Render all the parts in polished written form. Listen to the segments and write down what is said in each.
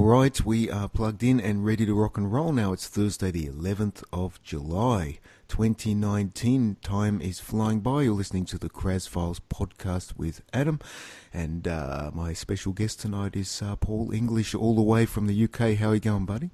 right, we are plugged in and ready to rock and roll now. It's Thursday, the 11th of July, 2019. Time is flying by. You're listening to the Kraz Files podcast with Adam, and my special guest tonight is Paul English, all the way from the UK. How are you going, buddy?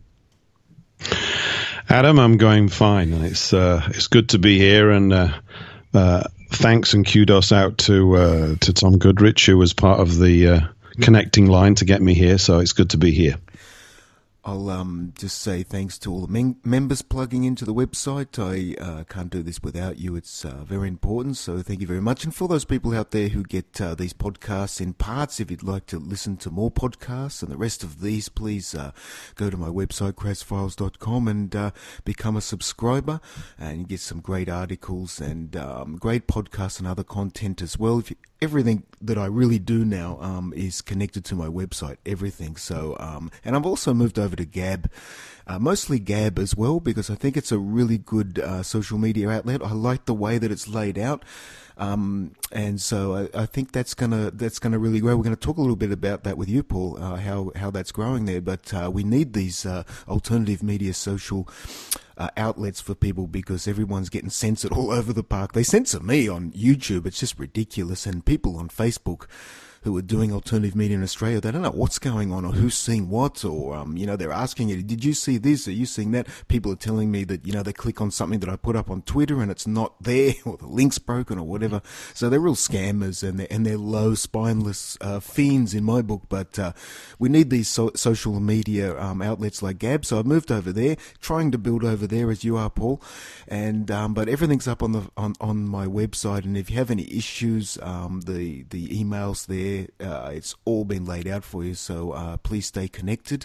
Adam, I'm going fine, and it's good to be here. And thanks and kudos out to Tom Goodrich, who was part of the connecting line to get me here. So it's good to be here. I'll just say thanks to all the members plugging into the website. I can't do this without you. It's very important, so thank you very much. And for those people out there who get these podcasts in parts, if you'd like to listen to more podcasts and the rest of these, please go to my website, krazfiles.com, and become a subscriber, and you get some great articles and great podcasts and other content as well. Everything that I really do now is connected to my website, everything. So, and I've also moved over to Gab, mostly Gab as well, because I think it's a really good social media outlet. I like the way that it's laid out, and so I think that's gonna really grow. We're going to talk a little bit about that with you, Paul, how that's growing there. But we need these alternative media social outlets for people, because everyone's getting censored all over the park. They censor me on YouTube. It's just ridiculous. And people on Facebook who are doing alternative media in Australia, they don't know what's going on or who's seeing what, or, they're asking you, did you see this? Are you seeing that? People are telling me that, they click on something that I put up on Twitter and it's not there, or the link's broken or whatever. So they're real scammers, and they're low, spineless fiends in my book. But we need these social media outlets like Gab. So I've moved over there, trying to build over there as you are, Paul. And but everything's up on my website. And if you have any issues, the emails there, it's all been laid out for you, so please stay connected.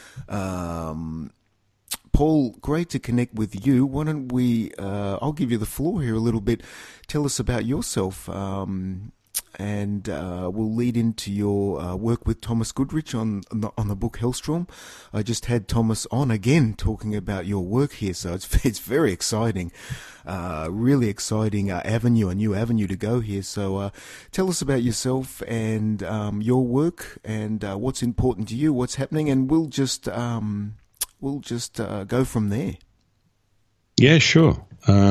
Paul, great to connect with you. Why don't we, I'll give you the floor here a little bit. Tell us about yourself, and we'll lead into your work with Thomas Goodrich on the book Hellstrom. I just had Thomas on again talking about your work here, so it's very exciting. Really exciting a new avenue to go here. So tell us about yourself and your work, and what's important to you, what's happening, and we'll just go from there. Yeah, sure.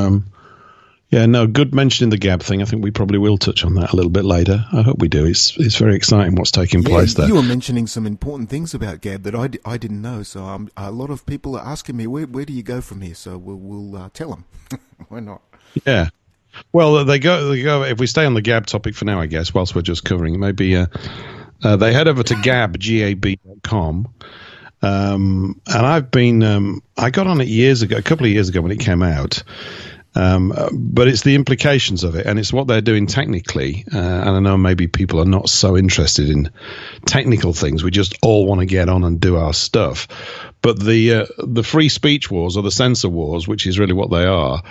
Good mentioning the Gab thing. I think we probably will touch on that a little bit later. I hope we do. It's very exciting what's taking place there. You were mentioning some important things about Gab that I didn't know. So a lot of people are asking me, where do you go from here? So we'll tell them. Why not? Yeah. Well, they go. If we stay on the Gab topic for now, I guess, whilst we're just covering, maybe they head over to gab.com. And I've been. I got on it a couple of years ago when it came out. But it's the implications of it, and it's what they're doing technically. And I know maybe people are not so interested in technical things. We just all want to get on and do our stuff. But the free speech wars, or the censor wars, which is really what they are,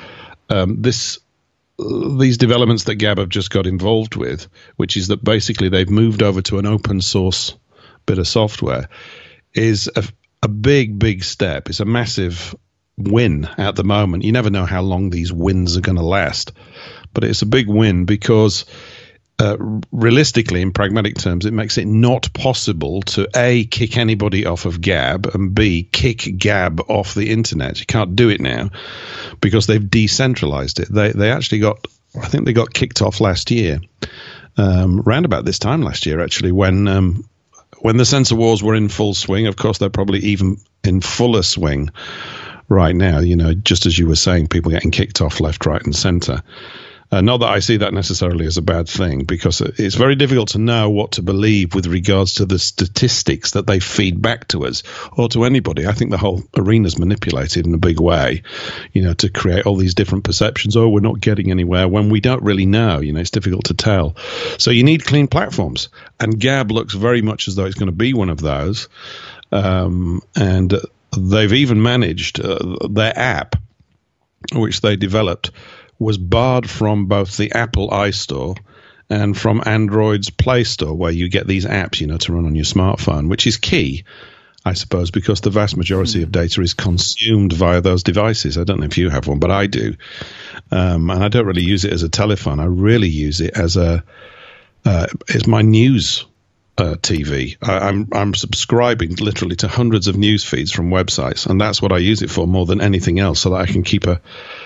these developments that Gab have just got involved with, which is that basically they've moved over to an open source bit of software, is a big step. It's a massive win at the moment. You never know how long these wins are going to last, but it's a big win because realistically, in pragmatic terms, it makes it not possible to A, kick anybody off of Gab, and B, kick Gab off the internet. You can't do it now because they've decentralized it. They actually got kicked off last year, round about this time last year, actually, when the censor wars were in full swing. Of course, they're probably even in fuller swing right now, just as you were saying, people getting kicked off left, right, and center. Not that I see that necessarily as a bad thing, because it's very difficult to know what to believe with regards to the statistics that they feed back to us or to anybody. I think the whole arena's manipulated in a big way, to create all these different perceptions. Oh, we're not getting anywhere, when we don't really know. It's difficult to tell. So you need clean platforms, and Gab looks very much as though it's going to be one of those. And they've even managed their app, which they developed, was barred from both the Apple iStore and from Android's Play Store, where you get these apps, to run on your smartphone, which is key, I suppose, because the vast majority of data is consumed via those devices. I don't know if you have one, but I do. And I don't really use it as a telephone. I really use it as it's my news TV. I'm subscribing literally to hundreds of news feeds from websites, and that's what I use it for more than anything else, so that I can keep a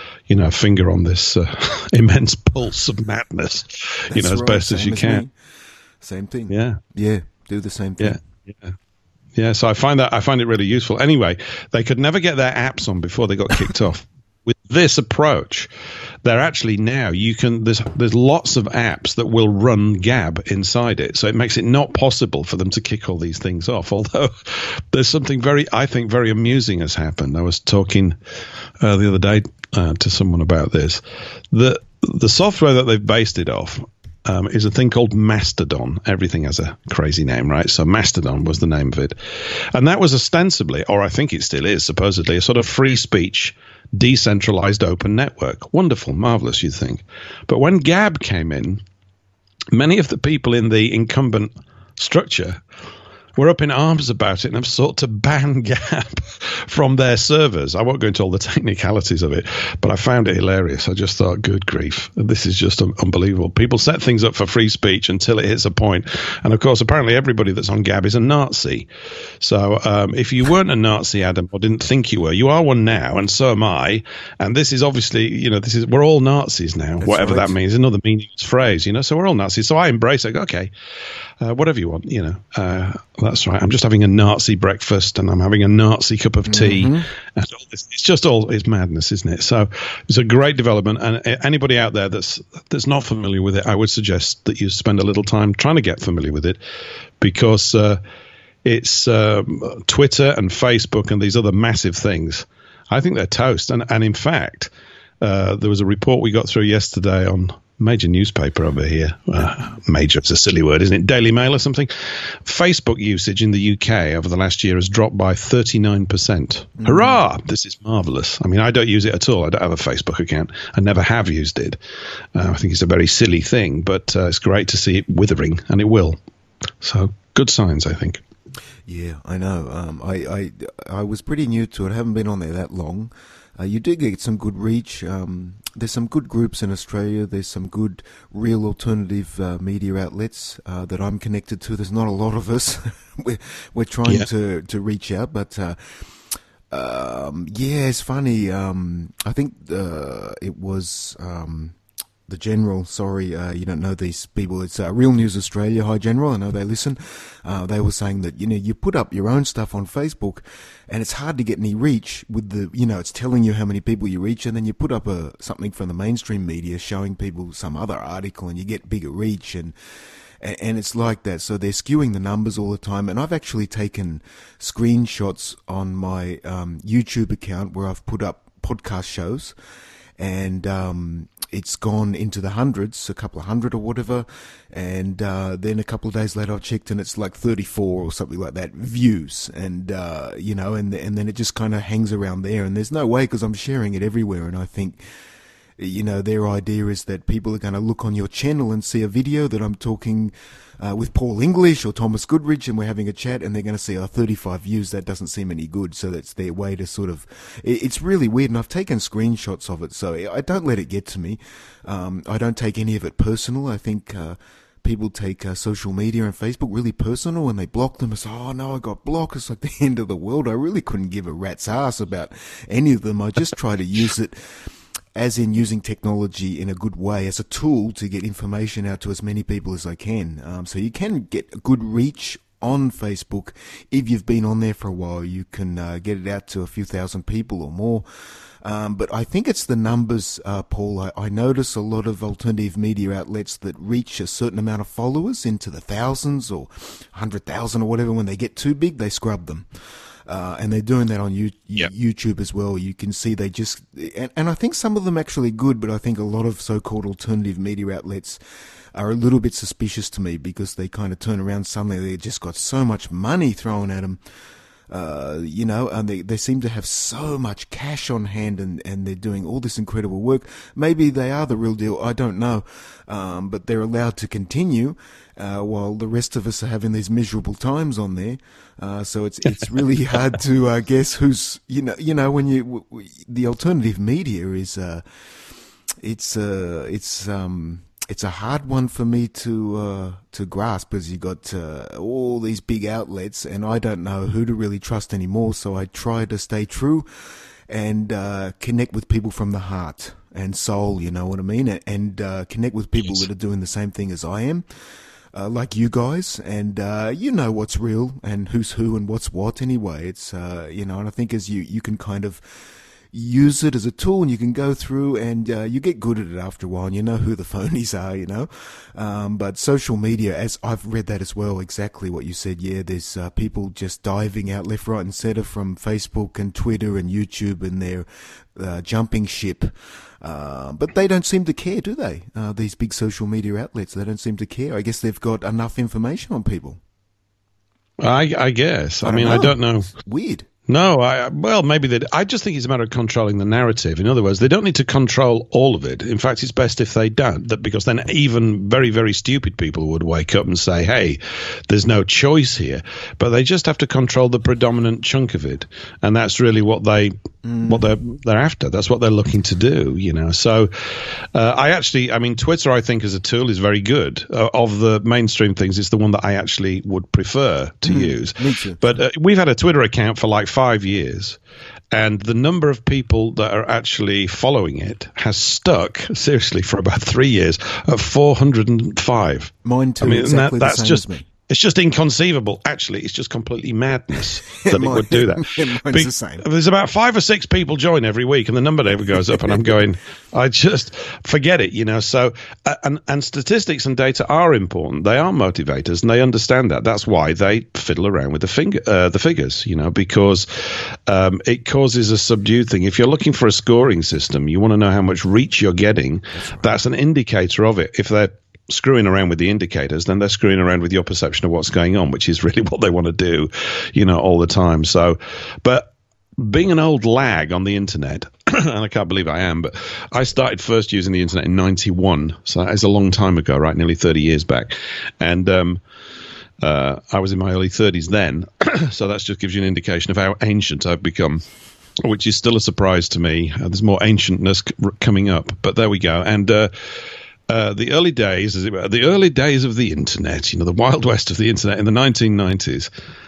finger on this immense pulse of madness, as best as you can. Same thing. Yeah. Do the same thing. Yeah. So I find it really useful. Anyway, they could never get their apps on before they got kicked off. With this approach, they're actually now there's lots of apps that will run Gab inside it, so it makes it not possible for them to kick all these things off. Although there's something very amusing has happened. I was talking the other day to someone about this. The software that they've based it off is a thing called Mastodon. Everything has a crazy name, right? So Mastodon was the name of it. And that was ostensibly, or I think it still is, supposedly, a sort of free speech, decentralized open network. Wonderful, marvelous, you'd think. But when Gab came in, many of the people in the incumbent structure were up in arms about it and have sought to ban Gab from their servers. I won't go into all the technicalities of it, but I found it hilarious. I just thought, good grief, this is just unbelievable. People set things up for free speech until it hits a point. And, of course, apparently everybody that's on Gab is a Nazi. So if you weren't a Nazi, Adam, or didn't think you were, you are one now, and so am I. And this is obviously, we're all Nazis now, that's whatever right. That means, another meaningless phrase, so we're all Nazis. So I embrace it. Okay, whatever you want, that's right. I'm just having a Nazi breakfast and I'm having a Nazi cup of tea. And all this. It's madness, isn't it? So it's a great development. And anybody out there that's not familiar with it, I would suggest that you spend a little time trying to get familiar with it, because it's Twitter and Facebook and these other massive things. I think they're toast. And in fact, there was a report we got through yesterday on major newspaper over here. Major, it's a silly word, isn't it? Daily Mail or something. Facebook usage in the UK over the last year has dropped by 39%. Hurrah! This is marvellous. I mean, I don't use it at all. I don't have a Facebook account. I never have used it. I think it's a very silly thing, but it's great to see it withering, and it will. So, good signs, I think. Yeah, I know. I was pretty new to it. I haven't been on there that long. You do get some good reach. There's some good groups in Australia. There's some good real alternative media outlets that I'm connected to. There's not a lot of us. we're trying to reach out, but it's funny. I think it was the General. Sorry, you don't know these people. It's Real News Australia. Hi, General. I know they listen. They were saying that you put up your own stuff on Facebook, and it's hard to get any reach with the it's telling you how many people you reach, and then you put up something from the mainstream media showing people some other article, and you get bigger reach, and it's like that. So they're skewing the numbers all the time. And I've actually taken screenshots on my YouTube account where I've put up podcast shows, and it's gone into the hundreds, a couple of hundred or whatever, and then a couple of days later I checked and it's like 34 or something like that views, and and then it just kind of hangs around there, and there's no way, because I'm sharing it everywhere, and I think their idea is that people are going to look on your channel and see a video that I'm talking with Paul English or Thomas Goodrich, and we're having a chat, and they're going to see 35 views. That doesn't seem any good. So that's their way to sort of, it's really weird. And I've taken screenshots of it, so I don't let it get to me. I don't take any of it personal. I think people take social media and Facebook really personal, and they block them. It's, oh no, I got blocked. It's like the end of the world. I really couldn't give a rat's ass about any of them. I just try to use it as in using technology in a good way, as a tool to get information out to as many people as I can. So you can get good reach on Facebook. If you've been on there for a while, you can get it out to a few thousand people or more. But I think it's the numbers, Paul. I notice a lot of alternative media outlets that reach a certain amount of followers into the thousands or 100,000 or whatever. When they get too big, they scrub them. And they're doing that on YouTube as well. You can see they just, and I think some of them actually good, but I think a lot of so-called alternative media outlets are a little bit suspicious to me, because they kind of turn around suddenly. They just got so much money thrown at them, and they seem to have so much cash on hand, and they're doing all this incredible work. Maybe they are the real deal. I don't know. But they're allowed to continue, while the rest of us are having these miserable times on there. So it's really hard to guess who's, when the alternative media is, it's a hard one for me to grasp, as you got all these big outlets, and I don't know who to really trust anymore. So I try to stay true and connect with people from the heart and soul. You know what I mean? And connect with people that are doing the same thing as I am. Like you guys, and you know what's real and who's who and what's what anyway. It's and I think as you can kind of use it as a tool, and you can go through and you get good at it after a while, and you know who the phonies are, but social media, as I've read that as well, exactly what you said. Yeah, there's people just diving out left, right and center from Facebook and Twitter and YouTube, and they're jumping ship. But they don't seem to care, do they? These big social media outlets, they don't seem to care. I guess they've got enough information on people. I guess. I don't know. Weird. No, maybe I just think it's a matter of controlling the narrative. In other words, they don't need to control all of it. In fact, it's best if they don't, because then even very, very stupid people would wake up and say, hey, there's no choice here. But they just have to control the predominant chunk of it. And that's really what they're after. That's what they're looking to do, So Twitter, I think, as a tool is very good. Of the mainstream things, it's the one that I actually would prefer to use. Me too. But we've had a Twitter account for like 5 years, and the number of people that are actually following it has stuck, seriously, for about 3 years at 405. Mine too. Exactly that's the same just as me. It's just inconceivable. Actually, it's just completely madness that it would do that. Mine's the same. There's about 5 or 6 people join every week, and the number never goes up. And I'm going, I just forget it, So, and statistics and data are important. They are motivators, and they understand that. That's why they fiddle around with the figures, because it causes a subdued thing. If you're looking for a scoring system, you want to know how much reach you're getting. That's an indicator of it. If they're screwing around with the indicators, then they're screwing around with your perception of what's going on, which is really what they want to do, all the time. So, but being an old lag on the internet, and I can't believe I am, but I started first using the internet in 91. So it's a long time ago, right? Nearly 30 years back. And, I was in my early 30s then. So that just gives you an indication of how ancient I've become, which is still a surprise to me. There's more ancientness coming up, but there we go. And, the early days, the early days of the internet, the Wild West of the internet in the 1990s,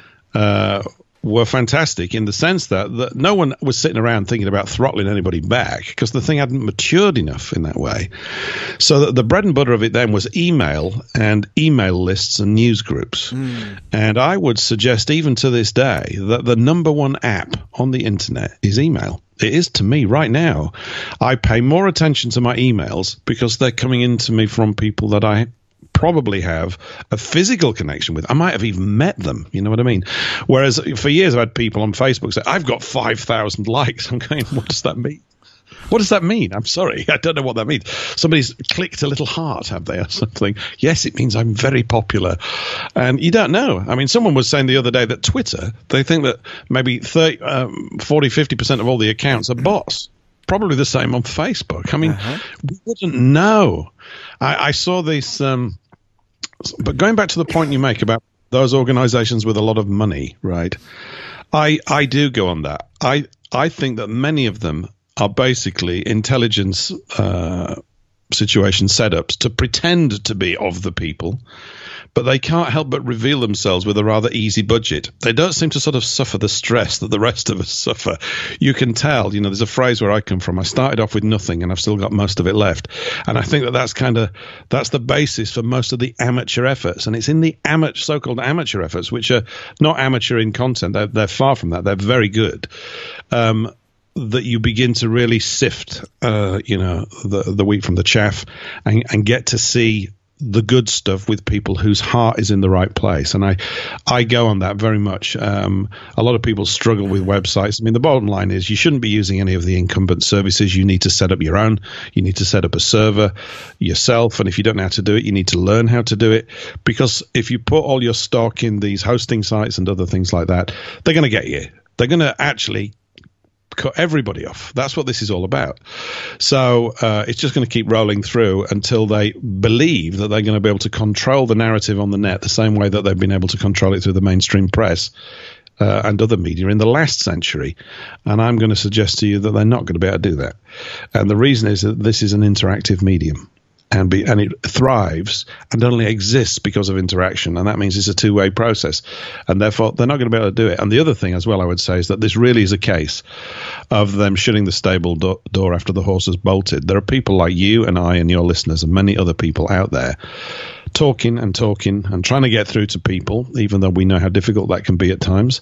were fantastic in the sense that no one was sitting around thinking about throttling anybody back, because the thing hadn't matured enough in that way. So the bread and butter of it then was email and email lists and news groups. And I would suggest even to this day that the number one app on the internet is email. It is to me right now. I pay more attention to my emails because they're coming into me from people that I probably have a physical connection with. I might have even met them. You know what I mean? Whereas for years I've had people on Facebook say, I've got 5,000 likes. I'm going, what does that mean? What does that mean? I'm sorry. I don't know what that means. Somebody's clicked a little heart, have they, or something? Yes, it means I'm very popular. And you don't know. Someone was saying the other day that Twitter, they think that maybe 40, 50% of all the accounts are bots. Probably the same on Facebook. We wouldn't know. I saw this, but going back to the point you make about those organizations with a lot of money, right? I do go on that. I think that many of them are basically intelligence situation setups to pretend to be of the people, but they can't help but reveal themselves with a rather easy budget. They don't seem to sort of suffer the stress that the rest of us suffer. You can tell, there's a phrase where I come from. I started off with nothing and I've still got most of it left. And I think that's the basis for most of the amateur efforts. And it's in the so-called amateur efforts, which are not amateur in content. They're far from that. They're very good. That you begin to really sift, the wheat from the chaff, and get to see the good stuff with people whose heart is in the right place. And I go on that very much. A lot of people struggle with websites. The bottom line is you shouldn't be using any of the incumbent services. You need to set up your own. You need to set up a server yourself. And if you don't know how to do it, you need to learn how to do it. Because if you put all your stock in these hosting sites and other things like that, they're going to get you. They're going to actually cut everybody off. That's what this is all about. So it's just going to keep rolling through until they believe that they're going to be able to control the narrative on the net the same way that they've been able to control it through the mainstream press and other media in the last century. And I'm going to suggest to you that they're not going to be able to do that. And the reason is that this is an interactive medium. and it thrives and only exists because of interaction, and that means it's a two-way process, and therefore they're not going to be able to do it. And the other thing as well I would say is that this really is a case of them shutting the stable door after the horse has bolted. There are people like you and I and your listeners and many other people out there talking and trying to get through to people, even though we know how difficult that can be at times,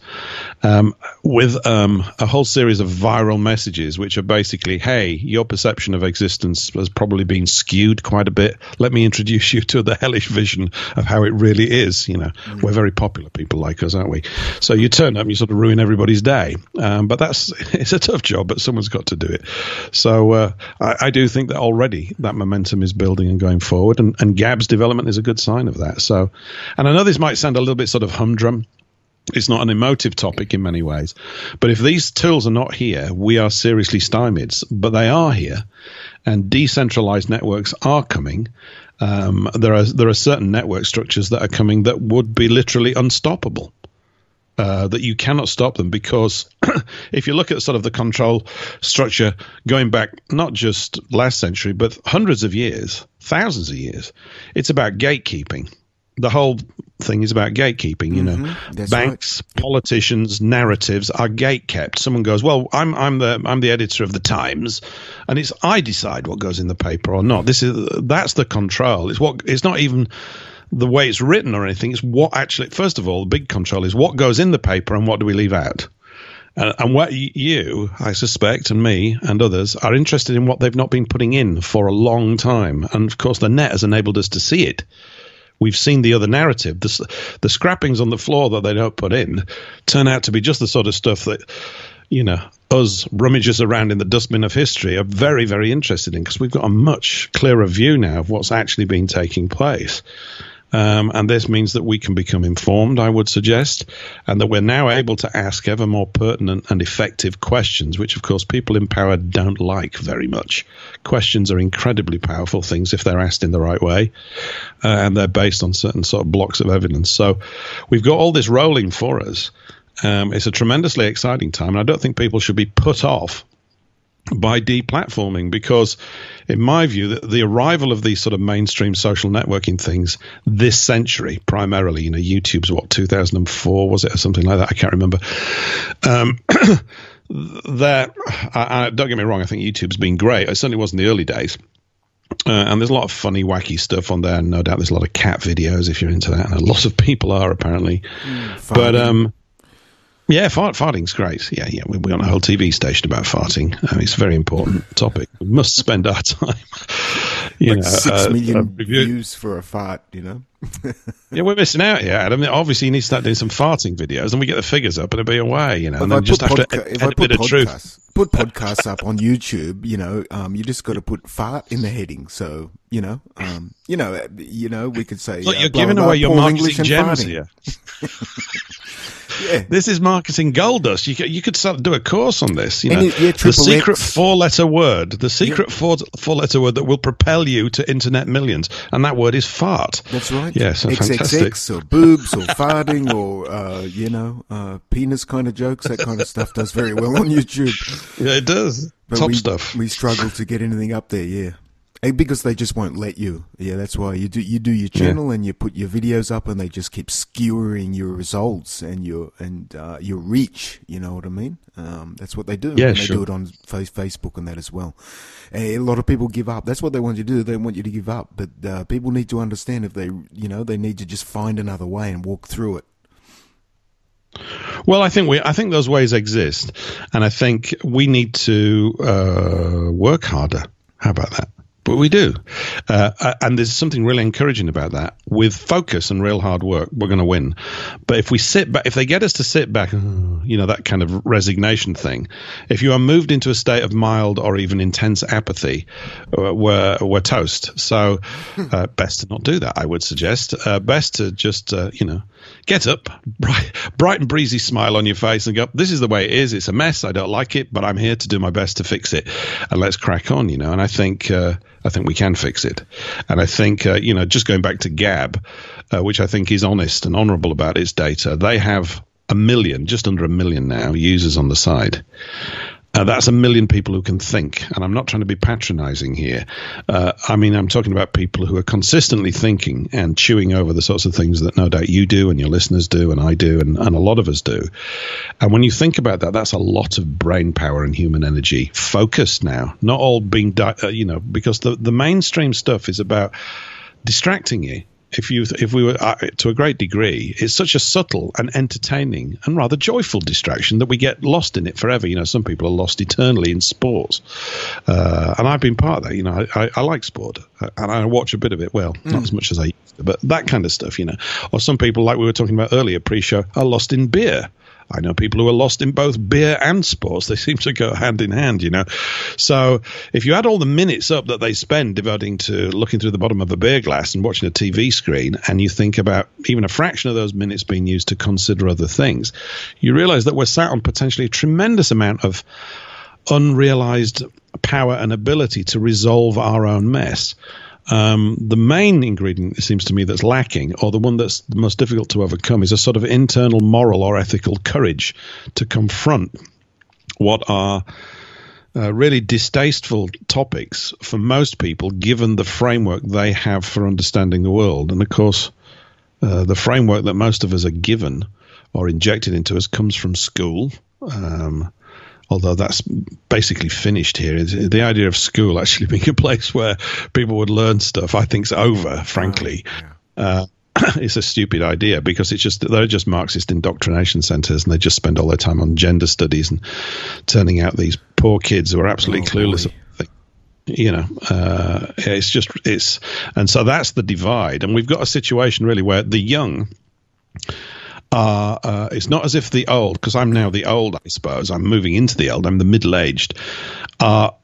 with a whole series of viral messages, which are basically, hey, your perception of existence has probably been skewed quite a bit. Let me introduce you to the hellish vision of how it really is. You know, we're very popular people like us, aren't we? So you turn up and you sort of ruin everybody's day. But it's a tough job, but someone's got to do it. So I do think that already that momentum is building and going forward, and Gab's development is a good sign of that. So, and I know this might sound a little bit sort of humdrum. It's not an emotive topic in many ways, but if these tools are not here, we are seriously stymied. But they are here, and decentralized networks are coming. There are certain network structures that are coming that would be literally unstoppable. That you cannot stop them, because if you look at sort of the control structure going back not just last century but hundreds of years, thousands of years, it's about gatekeeping. The whole thing is about gatekeeping. You know, banks, right. Politicians, narratives are gatekept. Someone goes, well, I'm the editor of the Times, and I decide what goes in the paper or not. That's the control. It's not even the way it's written or anything. It's what actually, first of all, the big control is what goes in the paper and what do we leave out. And what you, I suspect, and me and others are interested in what they've not been putting in for a long time. And of course, the net has enabled us to see it. We've seen the other narrative. The scrappings on the floor that they don't put in turn out to be just the sort of stuff that, you know, us rummagers around in the dustbin of history are very, very interested in, because we've got a much clearer view now of what's actually been taking place. And this means that we can become informed, I would suggest, and that we're now able to ask ever more pertinent and effective questions, which, of course, people in power don't like very much. Questions are incredibly powerful things if they're asked in the right way, and they're based on certain sort of blocks of evidence. So we've got all this rolling for us. It's a tremendously exciting time, and I don't think people should be put off by deplatforming, because in my view, the arrival of these sort of mainstream social networking things this century, primarily, you know, YouTube's 2004 was it, or something like that, I can't remember. Don't get me wrong, I think YouTube's been great. It certainly was in the early days. And there's a lot of funny, wacky stuff on there, and no doubt there's a lot of cat videos if you're into that, and a lot of people are apparently. Yeah, farting's great. Yeah. We're on a whole TV station about farting. It's a very important topic. We must spend our time. 6 million views for a fart, you know? Yeah, we're missing out here, Adam. Obviously, you need to start doing some farting videos, and we get the figures up, and it'll be away, you know. And then just have to add a bit of truth. Put podcasts up on YouTube, you know, you just got to put fart in the heading. So, we could say. Look, you're giving away your marketing gems here. Yeah. This is marketing gold dust. You could start to do a course on this. You know, the secret four-letter word, four-letter word that will propel you to internet millions, and that word is fart. That's right. Yes, XXX or boobs or farting or penis kind of jokes. That kind of stuff does very well on YouTube. Yeah, it does. But Top stuff. We struggle to get anything up there. Yeah. Because they just won't let you. Yeah, that's why you do your channel and you put your videos up, and they just keep skewering your results and your reach. You know what I mean? That's what they do. Yeah, and they sure. do it on Facebook and that as well. And a lot of people give up. That's what they want you to do. They want you to give up. But people need to understand if they need to just find another way and walk through it. Well, I think those ways exist, and I think we need to work harder. How about that? But we do. And there's something really encouraging about that. With focus and real hard work, we're going to win. But if we sit back, if they get us to sit back, that kind of resignation thing, if you are moved into a state of mild or even intense apathy, we're toast. So best to not do that, I would suggest. Best to just, get up, bright and breezy smile on your face and go, this is the way it is. It's a mess. I don't like it, but I'm here to do my best to fix it. And let's crack on, And I think we can fix it. And I think, just going back to Gab, which I think is honest and honorable about its data, they have just under 1 million now users on the site. That's a million people who can think. And I'm not trying to be patronizing here. I mean, I'm talking about people who are consistently thinking and chewing over the sorts of things that no doubt you do and your listeners do and I do and a lot of us do. And when you think about that, that's a lot of brain power and human energy focused now, not all being, because the mainstream stuff is about distracting you. If we were to a great degree, it's such a subtle and entertaining and rather joyful distraction that we get lost in it forever. You know, some people are lost eternally in sports, and I've been part of that. You know, I like sport and I watch a bit of it. Well, not as much as I used to, but that kind of stuff. You know, or some people, like we were talking about earlier, pre-show, are lost in beer. I know people who are lost in both beer and sports. They seem to go hand in hand, you know. So if you add all the minutes up that they spend devoting to looking through the bottom of a beer glass and watching a TV screen, and you think about even a fraction of those minutes being used to consider other things, you realize that we're sat on potentially a tremendous amount of unrealized power and ability to resolve our own mess. The main ingredient, it seems to me, that's lacking, or the one that's the most difficult to overcome, is a sort of internal moral or ethical courage to confront what are really distasteful topics for most people, given the framework they have for understanding the world. And, of course, the framework that most of us are given or injected into us comes from school. Although that's basically finished here. The idea of school actually being a place where people would learn stuff, I think, is over, frankly. It's a stupid idea because they're just Marxist indoctrination centres, and they just spend all their time on gender studies and turning out these poor kids who are absolutely clueless. You know, and so that's the divide. And we've got a situation really where the young it's not as if the old, because I'm now the old, I suppose. I'm moving into the old. I'm the middle-aged. Are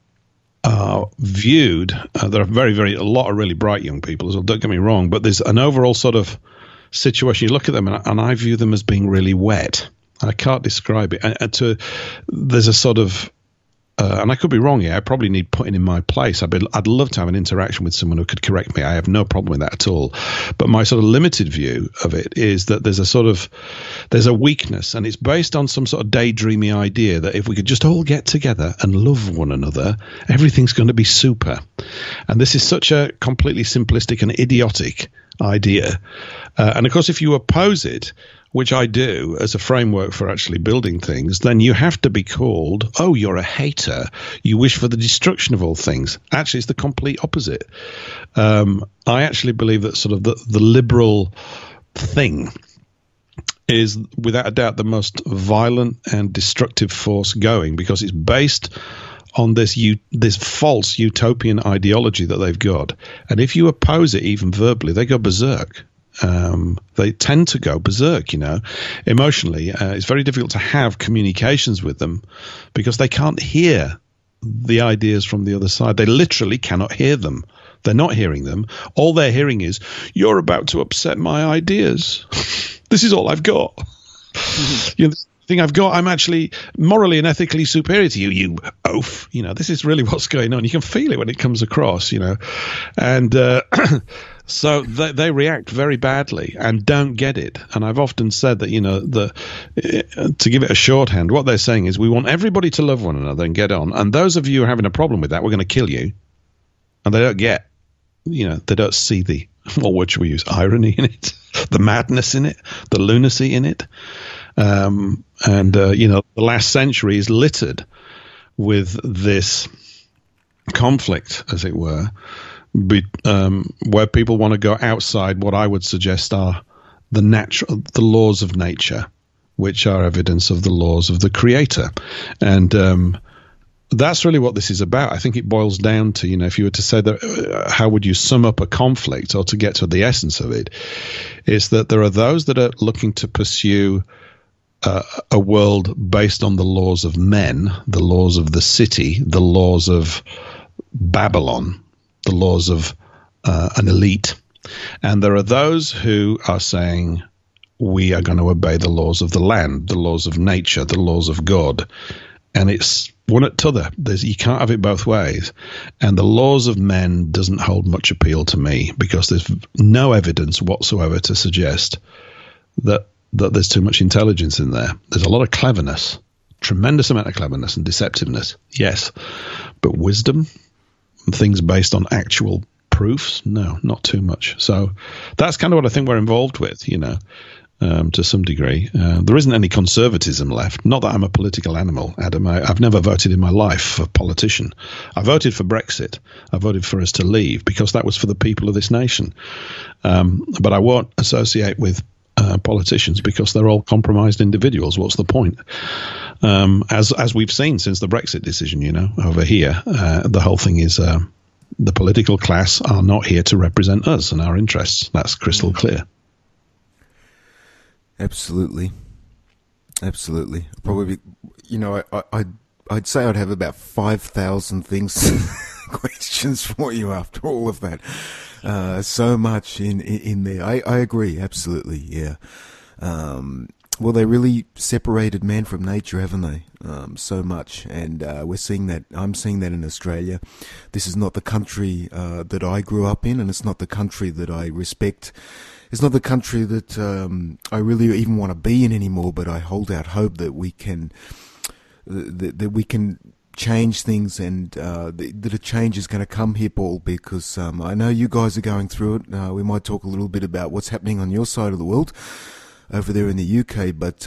viewed. There are a lot of really bright young people, so don't get me wrong. But there's an overall sort of situation. You look at them, and I view them as being really wet. I can't describe it. There's a sort of and I could be wrong here. I probably need putting in my place. I'd love to have an interaction with someone who could correct me. I have no problem with that at all. But my sort of limited view of it is that there's a weakness, and it's based on some sort of daydreamy idea that if we could just all get together and love one another, everything's going to be super. And this is such a completely simplistic and idiotic idea. And of course, if you oppose it, which I do as a framework for actually building things, then you have to be called, oh, you're a hater. You wish for the destruction of all things. Actually, it's the complete opposite. I actually believe that sort of the liberal thing is without a doubt the most violent and destructive force going, because it's based on this false utopian ideology that they've got. And if you oppose it even verbally, they go berserk. They tend to go berserk, emotionally. It's very difficult to have communications with them because they can't hear the ideas from the other side. They literally cannot hear them. They're not hearing them. All they're hearing is, you're about to upset my ideas. This is all I've got. The thing I've got, I'm actually morally and ethically superior to you, you oaf. This is really what's going on. You can feel it when it comes across, and so they react very badly and don't get it. And I've often said that, to give it a shorthand, what they're saying is we want everybody to love one another and get on. And those of you who are having a problem with that, we're going to kill you. And they don't get, they don't see the, what word should we use, irony in it, the madness in it, the lunacy in it. The last century is littered with this conflict, as it were, where people want to go outside what I would suggest are the laws of nature, which are evidence of the laws of the Creator. And that's really what this is about. I think it boils down to, if you were to say that, how would you sum up a conflict, or to get to the essence of it, is that there are those that are looking to pursue a world based on the laws of men, the laws of the city, the laws of Babylon, the laws of an elite. And there are those who are saying, we are going to obey the laws of the land, the laws of nature, the laws of God. And it's one at t'other. You can't have it both ways. And the laws of men doesn't hold much appeal to me, because there's no evidence whatsoever to suggest that there's too much intelligence in there. There's a lot of cleverness, tremendous amount of cleverness and deceptiveness, yes, but wisdom and things based on actual proofs, no, not too much. So that's kind of what I think we're involved with, to some degree. There isn't any conservatism left. Not that I'm a political animal, Adam. I've never voted in my life for politician. I voted for Brexit. I voted for us to leave because that was for the people of this nation. But I won't associate with politicians because they're all compromised individuals. What's the point? As we've seen since the Brexit decision, over here, the whole thing is the political class are not here to represent us and our interests. That's crystal clear. Absolutely. Probably, I'd say I'd have about 5,000 things, questions for you after all of that. So much in there. I agree. Absolutely. Yeah. Well, they really separated man from nature, haven't they? So much. And we're seeing that. I'm seeing that in Australia. This is not the country that I grew up in, and it's not the country that I respect. It's not the country that I really even want to be in anymore, but I hold out hope that we can change things and that a change is going to come here, Paul, because I know you guys are going through it. We might talk a little bit about what's happening on your side of the world over there in the UK, but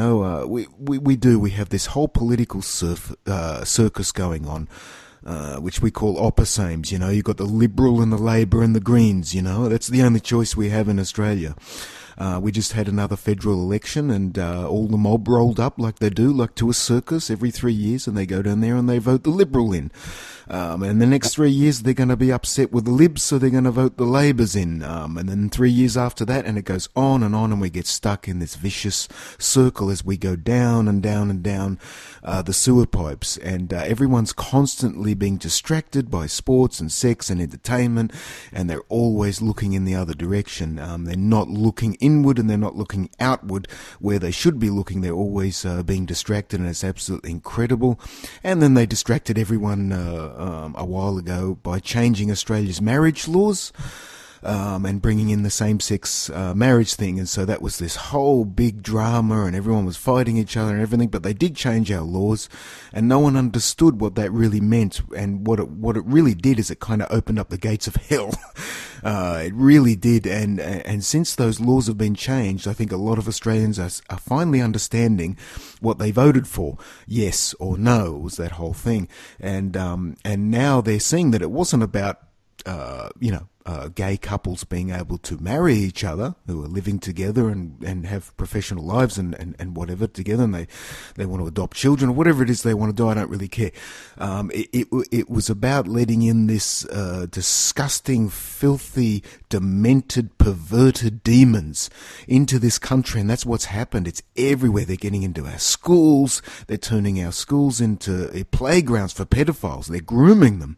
we have this whole political circus going on. Which we call opposames, you've got the Liberal and the Labor and the Greens, that's the only choice we have in Australia. We just had another federal election and all the mob rolled up like they do, like to a circus every 3 years, and they go down there and they vote the Liberal in. And the next 3 years they're going to be upset with the Libs, so they're going to vote the Labours in. And then 3 years after that, and it goes on, and we get stuck in this vicious circle as we go down and down and down the sewer pipes. And everyone's constantly being distracted by sports and sex and entertainment, and they're always looking in the other direction. They're not looking inward and they're not looking outward where they should be looking. They're always being distracted, and it's absolutely incredible. And then they distracted everyone a while ago by changing Australia's marriage laws and bringing in the same-sex marriage thing. And so that was this whole big drama, and everyone was fighting each other and everything. But they did change our laws, and no one understood what that really meant. And what it really did is it kind of opened up the gates of hell. It really did. And since those laws have been changed, I think a lot of Australians are finally understanding what they voted for. Yes or no was that whole thing. And now they're seeing that it wasn't about gay couples being able to marry each other who are living together and have professional lives and whatever together, and they want to adopt children or whatever it is they want to do. I don't really care. It was about letting in this disgusting, filthy, demented, perverted demons into this country, and that's what's happened. It's everywhere. They're getting into our schools. They're turning our schools into playgrounds for pedophiles. They're grooming them.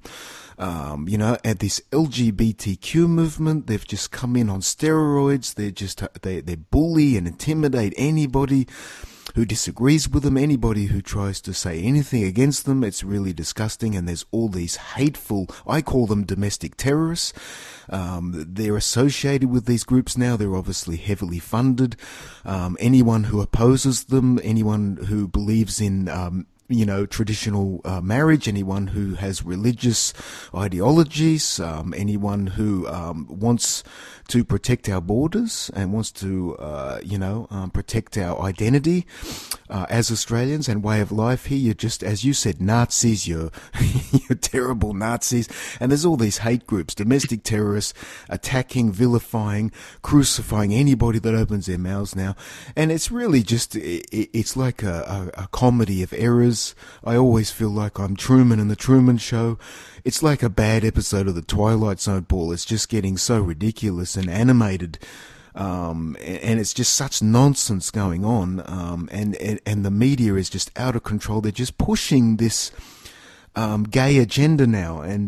At this LGBTQ movement, they've just come in on steroids. They bully and intimidate anybody who disagrees with them, anybody who tries to say anything against them. It's really disgusting. And there's all these hateful, I call them domestic terrorists. They're associated with these groups now. They're obviously heavily funded. Anyone who opposes them, anyone who believes in traditional marriage, anyone who has religious ideologies, anyone who wants to protect our borders and wants to, protect our identity as Australians and way of life here. You're just, as you said, Nazis. You're terrible Nazis. And there's all these hate groups, domestic terrorists, attacking, vilifying, crucifying anybody that opens their mouths now. And it's really just, it's like a comedy of errors. I always feel like I'm Truman in the Truman Show. It's like a bad episode of The Twilight Zone, Paul. It's just getting so ridiculous and animated. And it's just such nonsense going on. And the media is just out of control. They're just pushing this gay agenda now, and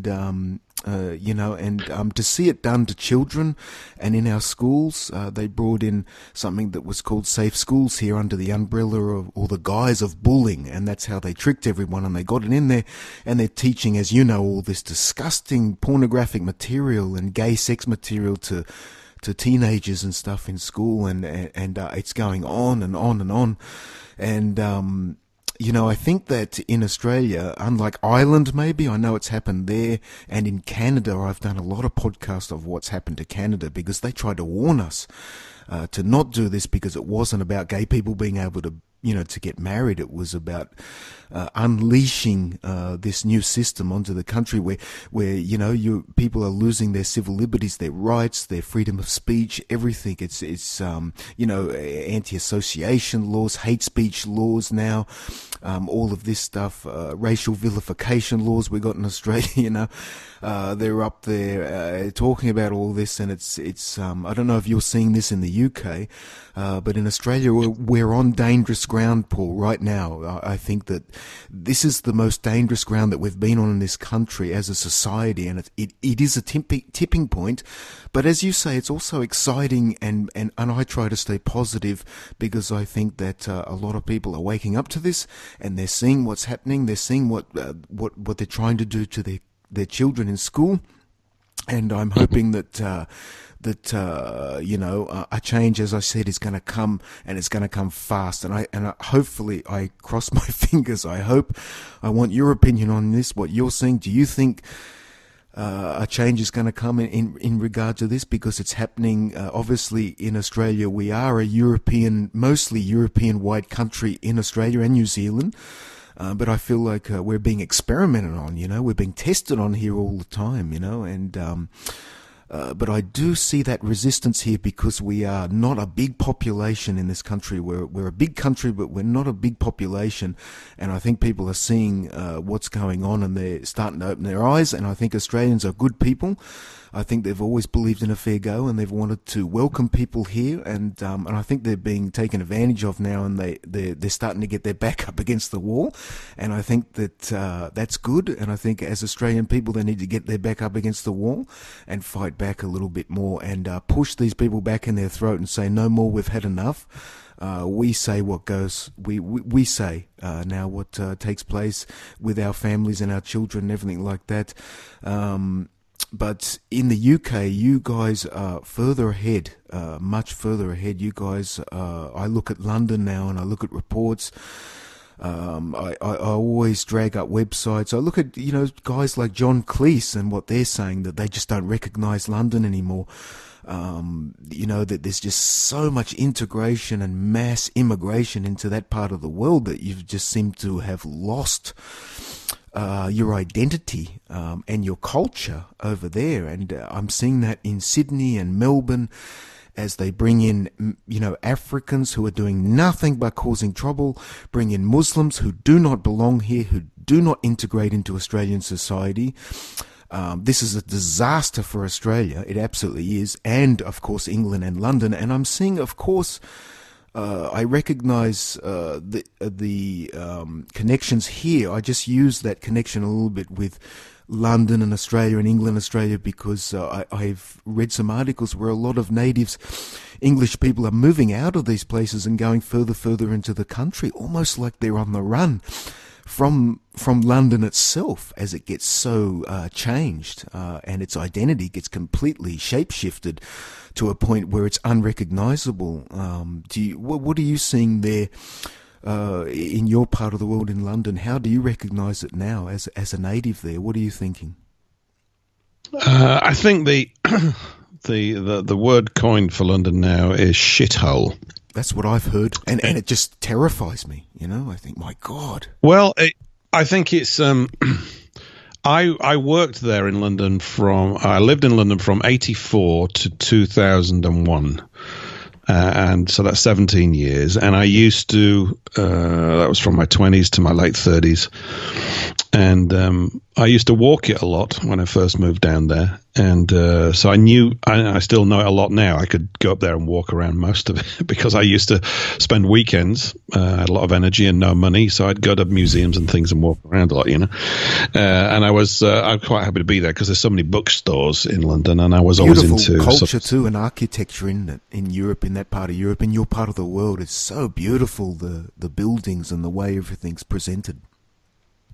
to see it done to children and in our schools. They brought in something that was called Safe Schools here under the umbrella of, or the guise of, bullying, and that's how they tricked everyone, and they got it in there, and they're teaching, as you know, all this disgusting pornographic material and gay sex material to teenagers and stuff in school, and it's going on and on and on. And I think that in Australia, unlike Ireland maybe, I know it's happened there, and in Canada, I've done a lot of podcasts of what's happened to Canada because they tried to warn us to not do this because it wasn't about gay people being able to, to get married. It was about unleashing this new system onto the country where people are losing their civil liberties, their rights, their freedom of speech, everything. It's anti-association laws, hate speech laws now, all of this stuff, racial vilification laws we got in Australia. They're up there talking about all this, and it's I don't know if you're seeing this in the UK, but in Australia we're on dangerous ground, Paul, right now. I think that this is the most dangerous ground that we've been on in this country as a society, and it is a tipping point. But as you say, it's also exciting, and I try to stay positive because I think that a lot of people are waking up to this, and they're seeing what's happening. They're seeing what they're trying to do to their children in school, and I'm hoping that a change, as I said, is going to come, and it's going to come fast. And I hopefully, I cross my fingers. I want your opinion on this. What you're seeing? Do you think a change is going to come in regard to this? Because it's happening. Obviously, in Australia, we are a mostly European-wide country in Australia and New Zealand. But I feel like we're being experimented on, we're being tested on here all the time, but I do see that resistance here because we are not a big population in this country. We're a big country, but we're not a big population. And I think people are seeing what's going on, and they're starting to open their eyes. And I think Australians are good people. I think they've always believed in a fair go, and they've wanted to welcome people here. And I think they're being taken advantage of now, and they're starting to get their back up against the wall. And I think that that's good. And I think as Australian people, they need to get their back up against the wall and fight back a little bit more, and push these people back in their throat and say, no more, we've had enough. We say what goes. We say now what takes place with our families and our children and everything like that. But in the UK, you guys are further ahead, much further ahead. You guys, I look at London now, and I look at reports. I always drag up websites. I look at, guys like John Cleese and what they're saying, that they just don't recognise London anymore. That there's just so much integration and mass immigration into that part of the world that you've just seemed to have lost your identity and your culture over there. And I'm seeing that in Sydney and Melbourne, as they bring in, Africans who are doing nothing but causing trouble, bring in Muslims who do not belong here, who do not integrate into Australian society. This is a disaster for Australia. It absolutely is. And, of course, England and London. And I'm seeing, of course, I recognise the connections here. I just use that connection a little bit with London and Australia and England, Australia, because I've read some articles where a lot of natives, English people, are moving out of these places and going further into the country, almost like they're on the run from London itself, as it gets so changed and its identity gets completely shapeshifted to a point where it's unrecognisable. What are you seeing there in your part of the world in London? How do you recognise it now as a native there? What are you thinking? I think the word coined for London now is shithole. That's what I've heard, and it just terrifies me. I think, my God. Well, I think it's. I worked there in London I lived in London from 1984 to 2001. And so that's 17 years. And I used to, that was from my 20s to my late 30s. And I used to walk it a lot when I first moved down there. And so I still know it a lot now. I could go up there and walk around most of it because I used to spend weekends, I had a lot of energy and no money. So I'd go to museums and things and walk around a lot, And I'm quite happy to be there because there's so many bookstores in London, and I was always into beautiful culture too, and architecture in Europe, in that part of Europe, in your part of the world. It's so beautiful, the buildings and the way everything's presented.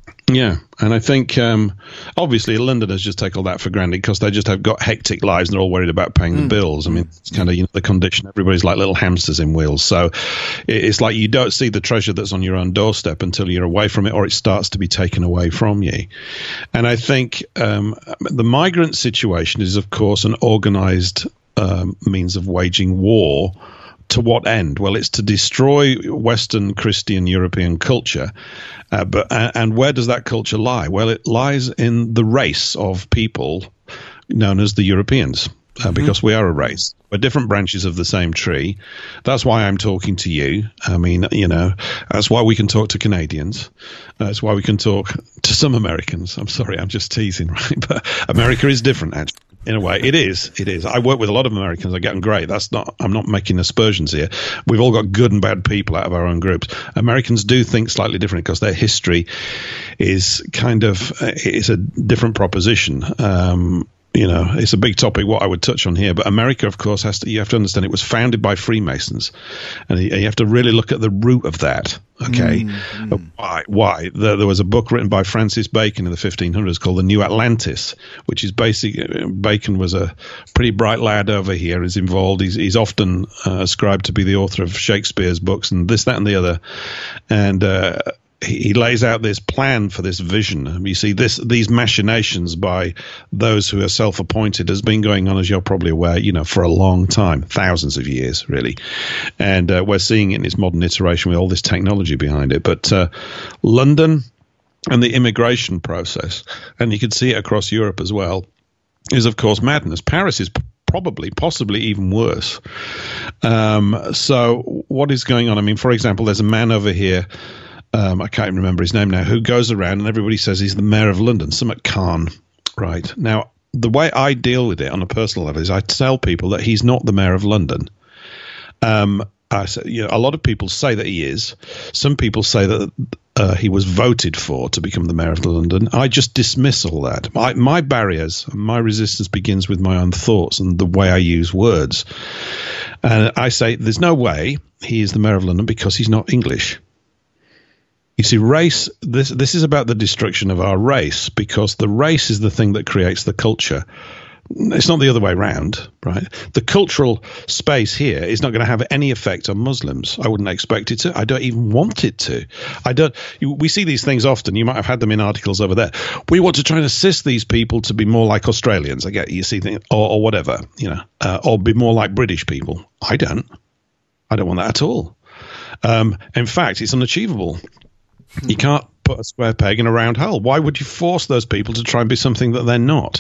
Yeah, and I think obviously Londoners just take all that for granted because they just have got hectic lives and they're all worried about paying the bills. I mean, it's kind of the condition. Everybody's like little hamsters in wheels. So it's like you don't see the treasure that's on your own doorstep until you're away from it or it starts to be taken away from you. And I think the migrant situation is, of course, an organized means of waging war. To what end? Well, it's to destroy Western Christian European culture. And where does that culture lie? Well, it lies in the race of people known as the Europeans, because we are a race. We're different branches of the same tree. That's why I'm talking to you. I mean, that's why we can talk to Canadians. That's why we can talk to some Americans. I'm sorry, I'm just teasing, right? But America is different, actually. In a way, it is. It is. I work with a lot of Americans. I get them great. I'm not making aspersions here. We've all got good and bad people out of our own groups. Americans do think slightly different because their history is it's a different proposition. It's a big topic, what I would touch on here. But America, of course, you have to understand it was founded by Freemasons. And you have to really look at the root of that. Okay. Why? There was a book written by Francis Bacon in the 1500s called The New Atlantis, which is Bacon was a pretty bright lad over here. He's involved. He's often ascribed to be the author of Shakespeare's books and this, that, and the other. And, he lays out this plan for this vision. You see, these machinations by those who are self-appointed has been going on, as you're probably aware, for a long time, thousands of years, really. And we're seeing it in its modern iteration with all this technology behind it. But London and the immigration process, and you can see it across Europe as well, is, of course, madness. Paris is possibly even worse. So what is going on? I mean, for example, there's a man over here, I can't even remember his name now, who goes around and everybody says he's the mayor of London, Sumit Khan. Right. Now, the way I deal with it on a personal level is I tell people that he's not the mayor of London. I say, a lot of people say that he is. Some people say that he was voted for to become the mayor of London. I just dismiss all that. My barriers, my resistance begins with my own thoughts and the way I use words. And I say there's no way he is the mayor of London because he's not English. You see, race, this is about the destruction of our race because the race is the thing that creates the culture. It's not the other way around, right? The cultural space here is not going to have any effect on Muslims. I wouldn't expect it to. I don't even want it to. We see these things often. You might have had them in articles over there. We want to try and assist these people to be more like Australians. I get you see things, or whatever, or be more like British people. I don't want that at all. In fact, it's unachievable. You can't put a square peg in a round hole. Why would you force those people to try and be something that they're not?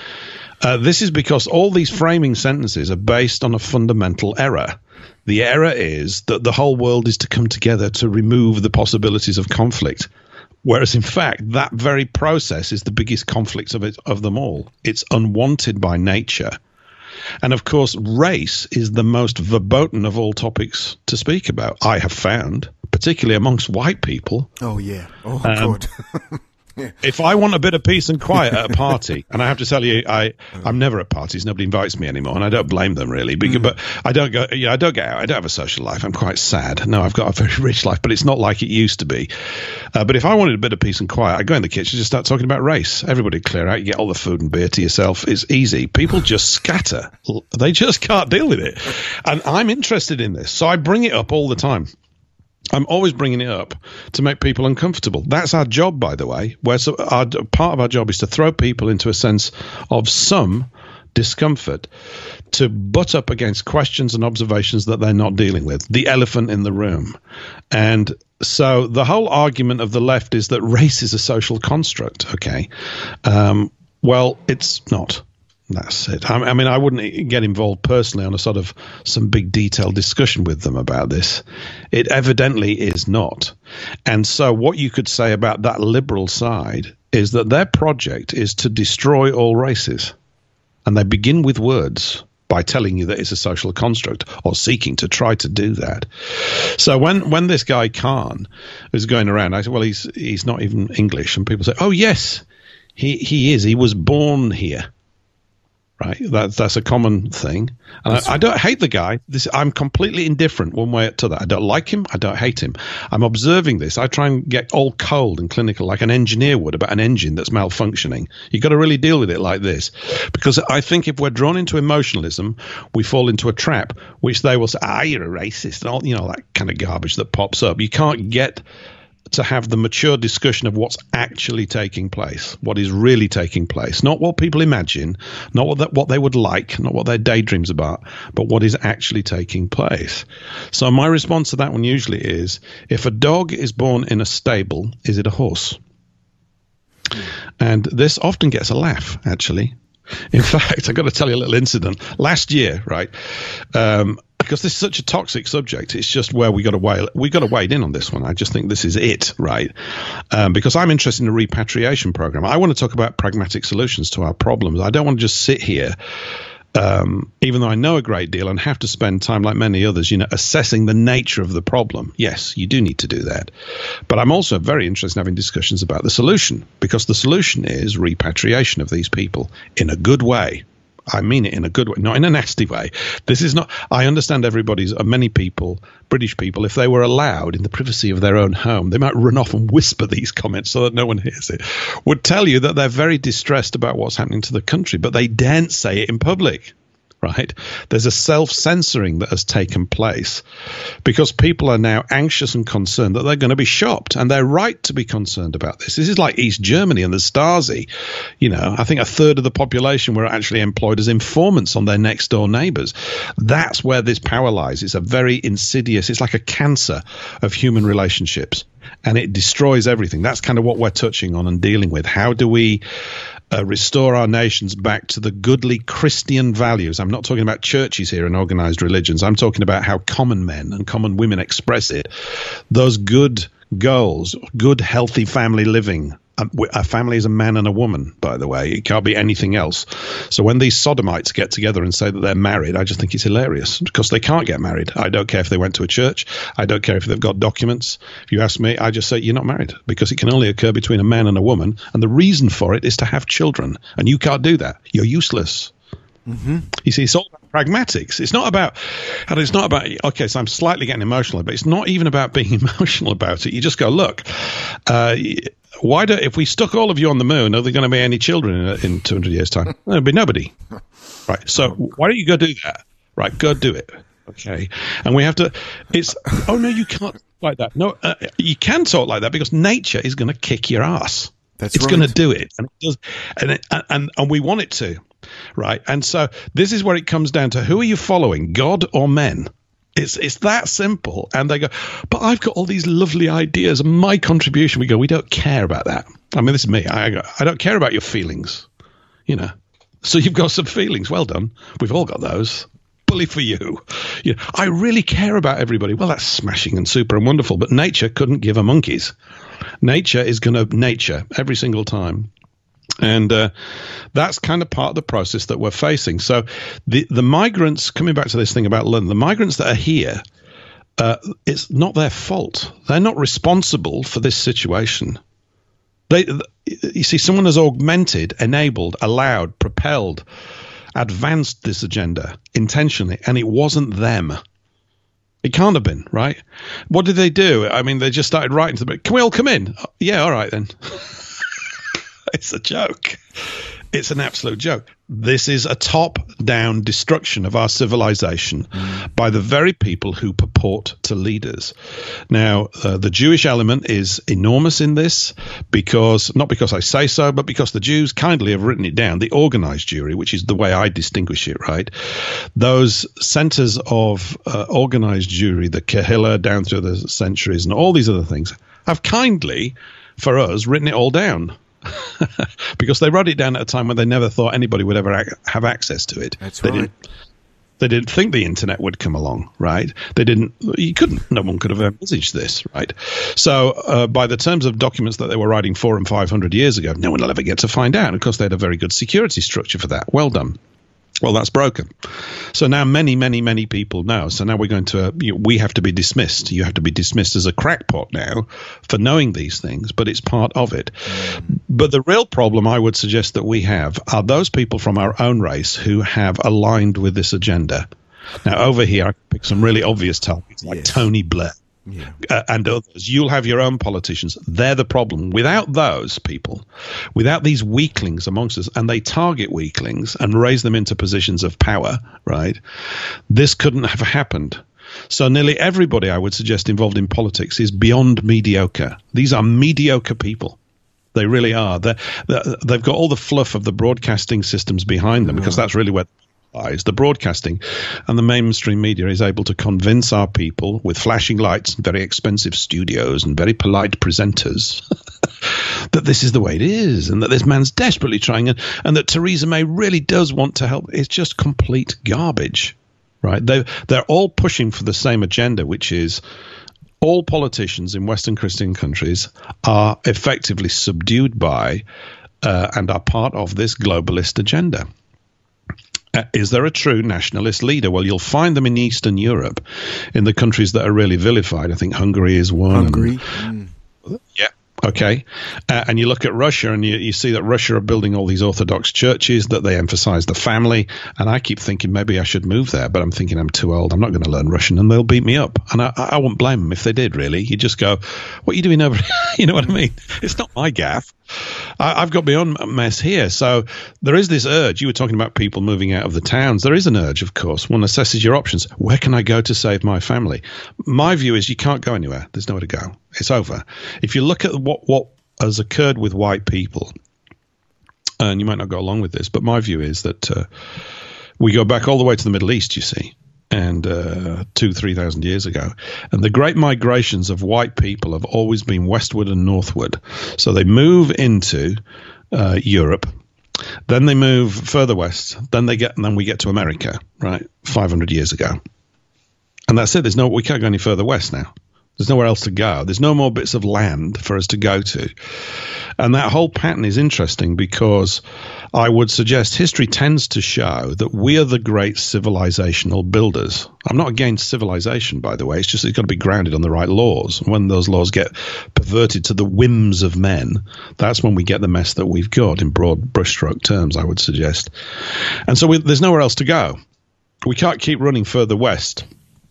This is because all these framing sentences are based on a fundamental error. The error is that the whole world is to come together to remove the possibilities of conflict, whereas in fact that very process is the biggest conflict of them all. It's unwanted by nature. And of course, race is the most verboten of all topics to speak about, I have found, particularly amongst white people. Oh, yeah. Oh, God. Yeah. If I want a bit of peace and quiet at a party, and I have to tell you, I'm never at parties. Nobody invites me anymore, and I don't blame them really. But I don't go. I don't get out. I don't have a social life. I'm quite sad. No, I've got a very rich life, but it's not like it used to be. But if I wanted a bit of peace and quiet, I go in the kitchen and just start talking about race. Everybody clear out. You get all the food and beer to yourself. It's easy. People just scatter. They just can't deal with it. And I'm interested in this, so I bring it up all the time. I'm always bringing it up to make people uncomfortable. That's our job, by the way. Part of our job is to throw people into a sense of some discomfort, to butt up against questions and observations that they're not dealing with, the elephant in the room. And so the whole argument of the left is that race is a social construct, okay? Well, it's not. That's it. I mean, I wouldn't get involved personally on a sort of some big detailed discussion with them about this. It evidently is not. And so what you could say about that liberal side is that their project is to destroy all races. And they begin with words by telling you that it's a social construct or seeking to try to do that. So when this guy Khan is going around, I said, well, he's not even English. And people say, oh, yes, he is. He was born here. right? That's a common thing. And I don't hate the guy. I'm completely indifferent one way to that. I don't like him. I don't hate him. I'm observing this. I try and get all cold and clinical like an engineer would about an engine that's malfunctioning. You've got to really deal with it like this. Because I think if we're drawn into emotionalism, we fall into a trap, which they will say, you're a racist, and all, that kind of garbage that pops up. You can't get to have the mature discussion of what's actually taking place, what is really taking place, not what people imagine, not what they would like, not what their daydreams about, but what is actually taking place. So my response to that one usually is, if a dog is born in a stable, is it a horse? And this often gets a laugh, actually. In fact, I've got to tell you a little incident. Last year, right, because this is such a toxic subject, it's just where we got to wade in on this one. I just think this is it, right? Because I'm interested in a repatriation program. I want to talk about pragmatic solutions to our problems. I don't want to just sit here, even though I know a great deal and have to spend time, like many others, assessing the nature of the problem. Yes, you do need to do that. But I'm also very interested in having discussions about the solution, because the solution is repatriation of these people in a good way. I mean it in a good way, not in a nasty way. This is not, I understand many people, British people, if they were allowed in the privacy of their own home, they might run off and whisper these comments so that no one hears it, would tell you that they're very distressed about what's happening to the country, but they daren't say it in public. Right? There's a self-censoring that has taken place because people are now anxious and concerned that they're going to be shopped, and they're right to be concerned about this. This is like East Germany and the Stasi. I think a third of the population were actually employed as informants on their next door neighbors. That's where this power lies. It's a very insidious, it's like a cancer of human relationships, and it destroys everything. That's kind of what we're touching on and dealing with. How do we restore our nations back to the goodly Christian values? I'm not talking about churches here and organized religions. I'm talking about how common men and common women express it. Those good goals, good, healthy family living. A family is a man and a woman, by the way. It can't be anything else. So when these sodomites get together and say that they're married, I just think it's hilarious because they can't get married. I don't care if they went to a church. I don't care if they've got documents. If you ask me, I just say you're not married because it can only occur between a man and a woman. And the reason for it is to have children. And you can't do that. You're useless. Mm-hmm. You see, it's all about pragmatics. It's not about, okay, so I'm slightly getting emotional, but it's not even about being emotional about it. You just go, look, if we stuck all of you on the moon, are there going to be any children in 200 years' time? There'll be nobody. Right. So why don't you go do that? Right. Go do it. Okay. And we have to, oh no, you can't talk like that. No, you can talk like that because nature is going to kick your ass. It's going to do it. And it does. And we want it to. Right. And so this is where it comes down to, who are you following, God or men? It's that simple. And they go, but I've got all these lovely ideas and my contribution. We go, we don't care about that. I mean, this is me. I don't care about your feelings, So you've got some feelings. Well done. We've all got those. Bully for you. I really care about everybody. Well, that's smashing and super and wonderful. But nature couldn't give a monkeys. Nature is going to nature every single time. And that's kind of part of the process that we're facing. So the migrants, coming back to this thing about London, the migrants that are here, it's not their fault. They're not responsible for this situation. You see, someone has augmented, enabled, allowed, propelled, advanced this agenda intentionally, and it wasn't them. It can't have been, right? What did they do? I mean, they just started writing to them. Can we all come in? Yeah, all right then. It's a joke. It's an absolute joke. This is a top-down destruction of our civilization by the very people who purport to lead us. Now, the Jewish element is enormous in this not because I say so, but because the Jews kindly have written it down. The organized Jewry, which is the way I distinguish it, right? Those centers of organized Jewry, the Kehillah down through the centuries and all these other things, have kindly, for us, written it all down. Because they wrote it down at a time when they never thought anybody would ever have access to it. That's right. They didn't think the internet would come along, right? No one could have envisaged this, right? So by the terms of documents that they were writing 400 and 500 years ago, no one will ever get to find out. And of course, they had a very good security structure for that. Well done. Well, that's broken. So now many people know. So now we're going to, we have to be dismissed. You have to be dismissed as a crackpot now for knowing these things, but it's part of it. But the real problem I would suggest that we have are those people from our own race who have aligned with this agenda. Now, over here, I pick some really obvious targets like Tony Blair. And others. You'll have your own politicians. They're the problem. Without those people, without these weaklings amongst us, and they target weaklings and raise them into positions of power, right, this couldn't have happened. So nearly everybody, I would suggest, involved in politics is beyond mediocre. These are mediocre people. They really are. They've got all the fluff of the broadcasting systems behind them, because that's really where the broadcasting and the mainstream media is able to convince our people with flashing lights and very expensive studios and very polite presenters that this is the way it is, and that this man's desperately trying, and that Theresa May really does want to help. It's just complete garbage, right? They're all pushing for the same agenda, which is all politicians in Western Christian countries are effectively subdued by and are part of this globalist agenda. Is there a true nationalist leader? Well, you'll find them in Eastern Europe, in the countries that are really vilified. I think Hungary is one. Hungary. Yeah. Okay. And you look at Russia, and you see that Russia are building all these Orthodox churches, that they emphasize the family. And I keep thinking maybe I should move there, but I'm thinking I'm too old. I'm not going to learn Russian, and they'll beat me up. And I wouldn't blame them if they did, really. You just go, what are you doing over here? You know what I mean? It's not my gaff. I've got my own mess here. So there is this urge. You were talking about people moving out of the towns. There is an urge, of course. One assesses your options. Where can I go to save my family? My view is you can't go anywhere. There's nowhere to go. It's over. If you look at what has occurred with white people, and you might not go along with this, but my view is that we go back all the way to the Middle East, you see, and 2,000-3,000 years ago. And the great migrations of white people have always been westward and northward. So they move into Europe, then they move further west, and then we get to America, right, 500 years ago. And that's it. We can't go any further west now. There's nowhere else to go. There's no more bits of land for us to go to. And that whole pattern is interesting, because I would suggest history tends to show that we are the great civilizational builders. I'm not against civilization, by the way. It's just it's got to be grounded on the right laws. When those laws get perverted to the whims of men, that's when we get the mess that we've got, in broad brushstroke terms, I would suggest. And so there's nowhere else to go. We can't keep running further west.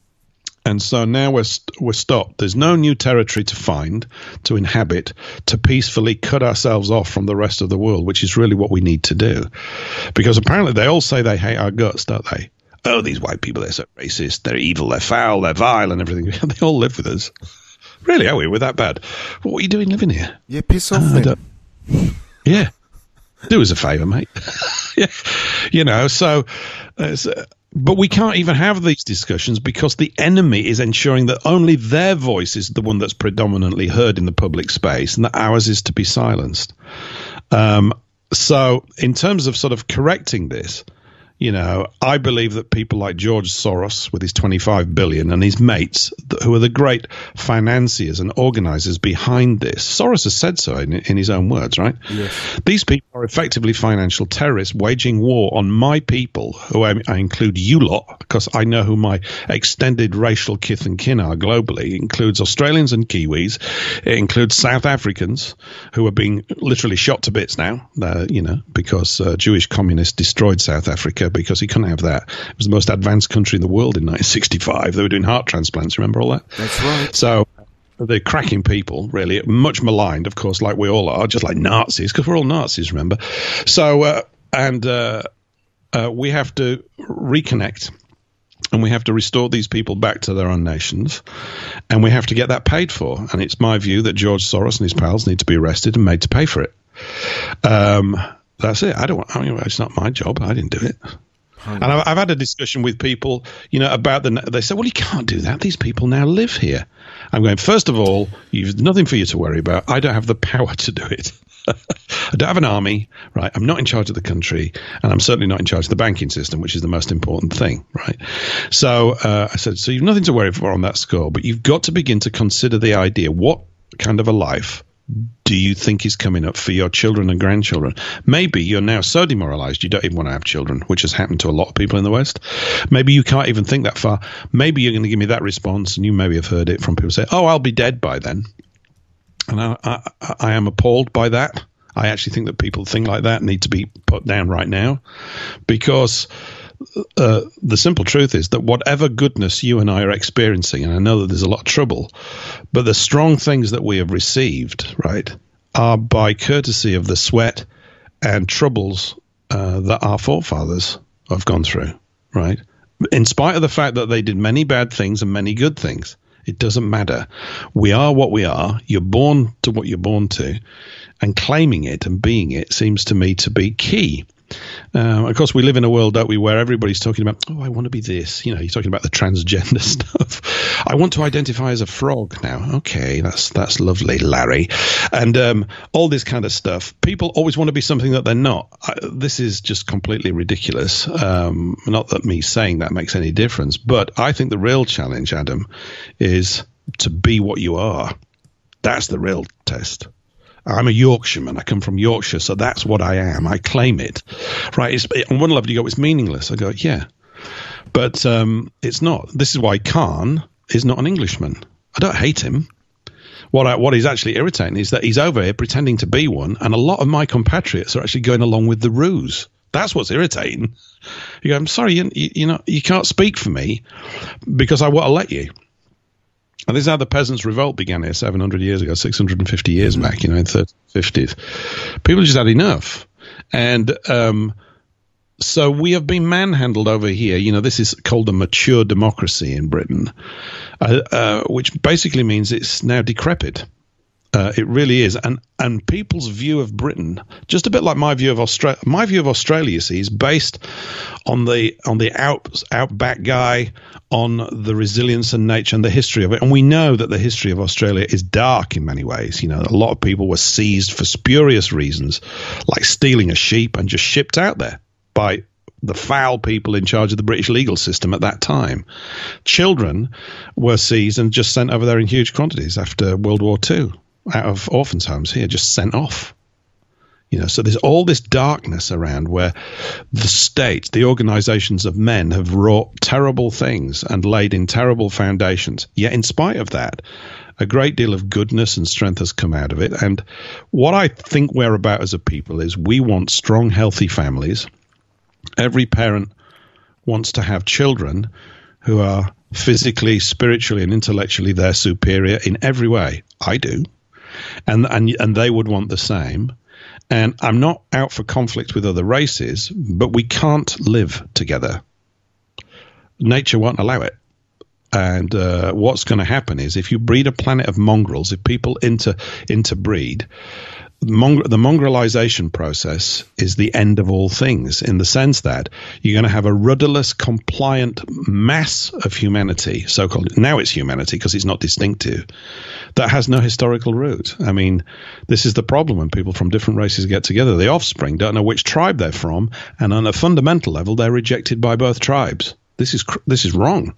And so now we're stopped. There's no new territory to find, to inhabit, to peacefully cut ourselves off from the rest of the world, which is really what we need to do. Because apparently they all say they hate our guts, don't they? Oh, these white people, they're so racist, they're evil, they're foul, they're vile and everything. They all live with us. Really, are we? We're that bad. What are you doing living here? Yeah, piss off then. Yeah. Do us a favour, mate. Yeah. You know, so... But we can't even have these discussions, because the enemy is ensuring that only their voice is the one that's predominantly heard in the public space, and that ours is to be silenced. So in terms of sort of correcting this, you know, I believe that people like George Soros with his 25 billion and his mates, who are the great financiers and organizers behind this. Soros has said so in his own words, right? Yes. These people are effectively financial terrorists waging war on my people, who I include you lot, because I know who my extended racial kith and kin are globally. It includes Australians and Kiwis. It includes South Africans, who are being literally shot to bits now, you know, because Jewish communists destroyed South Africa, because he couldn't have that. It was the most advanced country in the world in 1965. They were doing heart transplants. Remember all that? That's right. So they're cracking people, really, much maligned, of course, like we all are, just like Nazis, because we're all Nazis, remember? So, we have to reconnect, and we have to restore these people back to their own nations, and we have to get that paid for. And it's my view that George Soros and his pals need to be arrested and made to pay for it. That's it. It's not my job. I didn't do it. And I've had a discussion with people, you know, about they say, well, you can't do that. These people now live here. I'm going, first of all, you've nothing for you to worry about. I don't have the power to do it. I don't have an army, right? I'm not in charge of the country, and I'm certainly not in charge of the banking system, which is the most important thing, right? So I said, so you've nothing to worry for on that score, but you've got to begin to consider the idea, what kind of a life do you think is coming up for your children and grandchildren? Maybe you're now so demoralized you don't even want to have children, which has happened to a lot of people in the West. Maybe you can't even think that far. Maybe you're going to give me that response, and you maybe have heard it from people say, oh, I'll be dead by then. And I am appalled by that. I actually think that people think like that need to be put down right now, because the simple truth is that whatever goodness you and I are experiencing, and I know that there's a lot of trouble, but the strong things that we have received, right, are by courtesy of the sweat and troubles that our forefathers have gone through, right? In spite of the fact that they did many bad things and many good things, it doesn't matter. We are what we are. You're born to what you're born to, and claiming it and being it seems to me to be key. Of course, we live in a world, don't we, where everybody's talking about, oh, I want to be this. You know, you're talking about the transgender stuff. I want to identify as a frog now. Okay, that's lovely, Larry. And all this kind of stuff. People always want to be something that they're not. This is just completely ridiculous. Not that me saying that makes any difference, but I think the real challenge, Adam, is to be what you are. That's the real test. I'm a Yorkshireman. I come from Yorkshire, so that's what I am. I claim it. Right? On one level, you go, it's meaningless. I go, yeah. But it's not. This is why Khan is not an Englishman. I don't hate him. What is actually irritating is that he's over here pretending to be one, and a lot of my compatriots are actually going along with the ruse. That's what's irritating. You go, I'm sorry, you can't speak for me because I want to let you. And this is how the Peasants' Revolt began here 700 years ago, 650 years back, in the 50s. People just had enough. And so we have been manhandled over here. This is called a mature democracy in Britain, which basically means it's now decrepit. It really is. And people's view of Britain, just a bit like my view of Australia. My view of Australia, you see, is based on the outback guy, on the resilience and nature and the history of it. And we know that the history of Australia is dark in many ways. A lot of people were seized for spurious reasons, like stealing a sheep, and just shipped out there by the foul people in charge of the British legal system at that time. Children were seized and just sent over there in huge quantities after World War II. Out of orphans' homes here, just sent off. So there's all this darkness around where the state, the organizations of men have wrought terrible things and laid in terrible foundations. Yet in spite of that, a great deal of goodness and strength has come out of it. And what I think we're about as a people is we want strong, healthy families. Every parent wants to have children who are physically, spiritually, and intellectually their superior in every way. I do. And they would want the same. And I'm not out for conflict with other races, but we can't live together. Nature won't allow it. And what's going to happen is if you breed a planet of mongrels, if people interbreed, the mongrelization process is the end of all things, in the sense that you're going to have a rudderless, compliant mass of humanity, so-called. Now it's humanity because it's not distinctive, that has no historical root. I mean, this is the problem when people from different races get together. The offspring don't know which tribe they're from, and on a fundamental level, they're rejected by both tribes. This is wrong.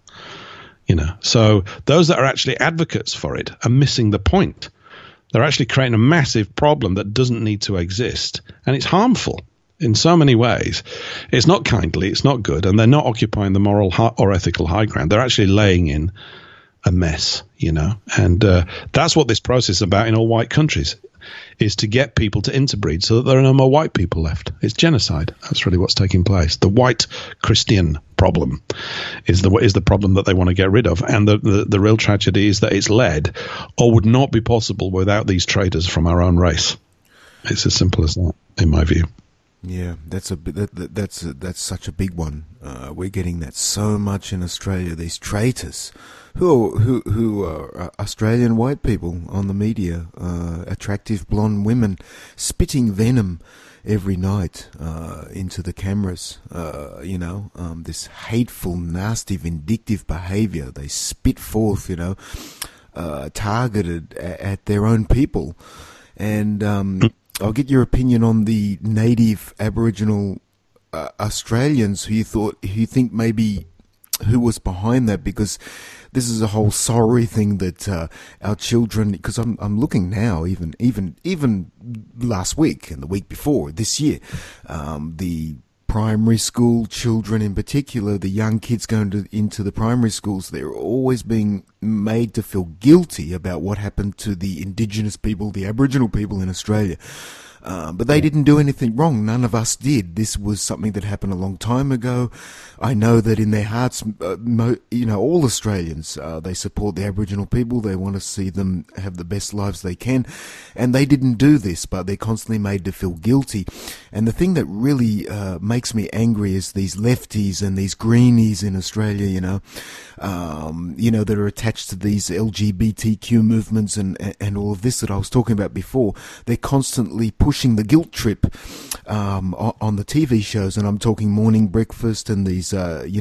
So those that are actually advocates for it are missing the point. They're actually creating a massive problem that doesn't need to exist. And it's harmful in so many ways. It's not kindly, it's not good, and they're not occupying the moral or ethical high ground. They're actually laying in a mess, And that's what this process is about in all white countries, is to get people to interbreed so that there are no more white people left. It's genocide. That's really what's taking place. The white Christian problem is the problem that they want to get rid of. And the real tragedy is that it's led, or would not be possible without these traitors from our own race. It's as simple as that, in my view. Yeah, that's such a big one. We're getting that so much in Australia. These traitors, who are Australian white people on the media, attractive blonde women, spitting venom every night into the cameras. This hateful, nasty, vindictive behaviour they spit forth. Targeted at their own people, and. I'll get your opinion on the native Aboriginal Australians who you think maybe who was behind that, because this is a whole sorry thing that our children, because I'm looking now, even last week and the week before this year, the primary school children in particular, the young kids going into the primary schools, they're always being made to feel guilty about what happened to the indigenous people, the Aboriginal people in Australia. But they didn't do anything wrong. None of us did. This was something that happened a long time ago. I know that in their hearts, all Australians, they support the Aboriginal people. They want to see them have the best lives they can. And they didn't do this, but they're constantly made to feel guilty. And the thing that really makes me angry is these lefties and these greenies in Australia, that are attached to these LGBTQ movements and all of this that I was talking about before. They're constantly pushing the guilt trip on the TV shows, and I'm talking Morning Breakfast and these,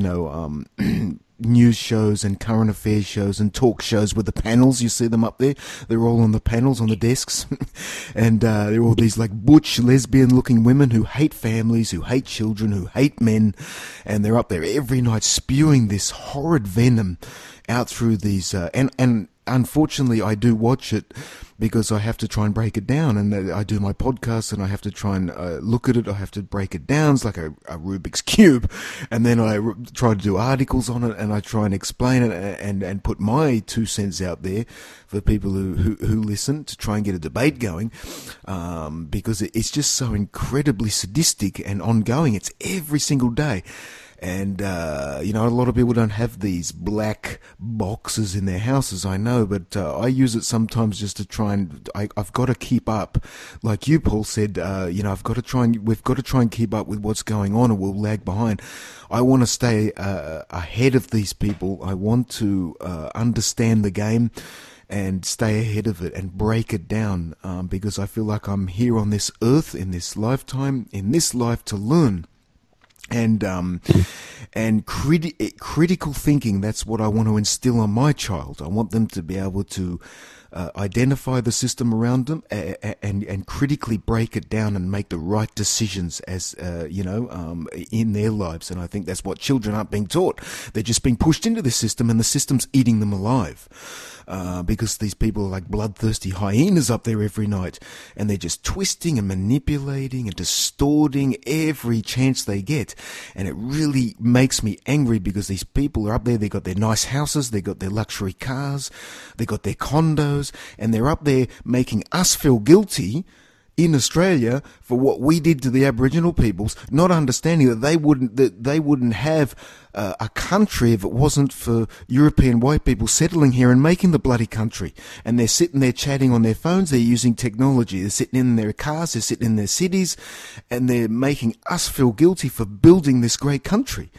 news shows and current affairs shows and talk shows with the panels. You see them up there. They're all on the panels, on the desks. And they're all these like butch, lesbian-looking women who hate families, who hate children, who hate men. And they're up there every night spewing this horrid venom out through these... and unfortunately, I do watch it because I have to try and break it down, and I do my podcast and I have to try and look at it. I have to break it down. It's like a Rubik's Cube, and then I try to do articles on it, and I try and explain it and put my 2 cents out there for people who listen, to try and get a debate going, because it's just so incredibly sadistic and ongoing. It's every single day. And, a lot of people don't have these black boxes in their houses, I know, but I use it sometimes just to try and, I've got to keep up. Like you, Paul, said, we've got to try and keep up with what's going on, or we'll lag behind. I want to stay ahead of these people. I want to understand the game and stay ahead of it and break it down, because I feel like I'm here on this earth, in this lifetime, in this life, to learn. And critical thinking, that's what I want to instill on my child. I want them to be able to identify the system around them and critically break it down and make the right decisions as, in their lives. And I think that's what children aren't being taught. They're just being pushed into the system, and the system's eating them alive. Because these people are like bloodthirsty hyenas up there every night, and they're just twisting and manipulating and distorting every chance they get. And it really makes me angry, because these people are up there, they got their nice houses, they got their luxury cars, they got their condos, and they're up there making us feel guilty in Australia for what we did to the Aboriginal peoples, not understanding that they wouldn't have a country if it wasn't for European white people settling here and making the bloody country. And they're sitting there chatting on their phones, they're using technology, they're sitting in their cars, they're sitting in their cities, and they're making us feel guilty for building this great country.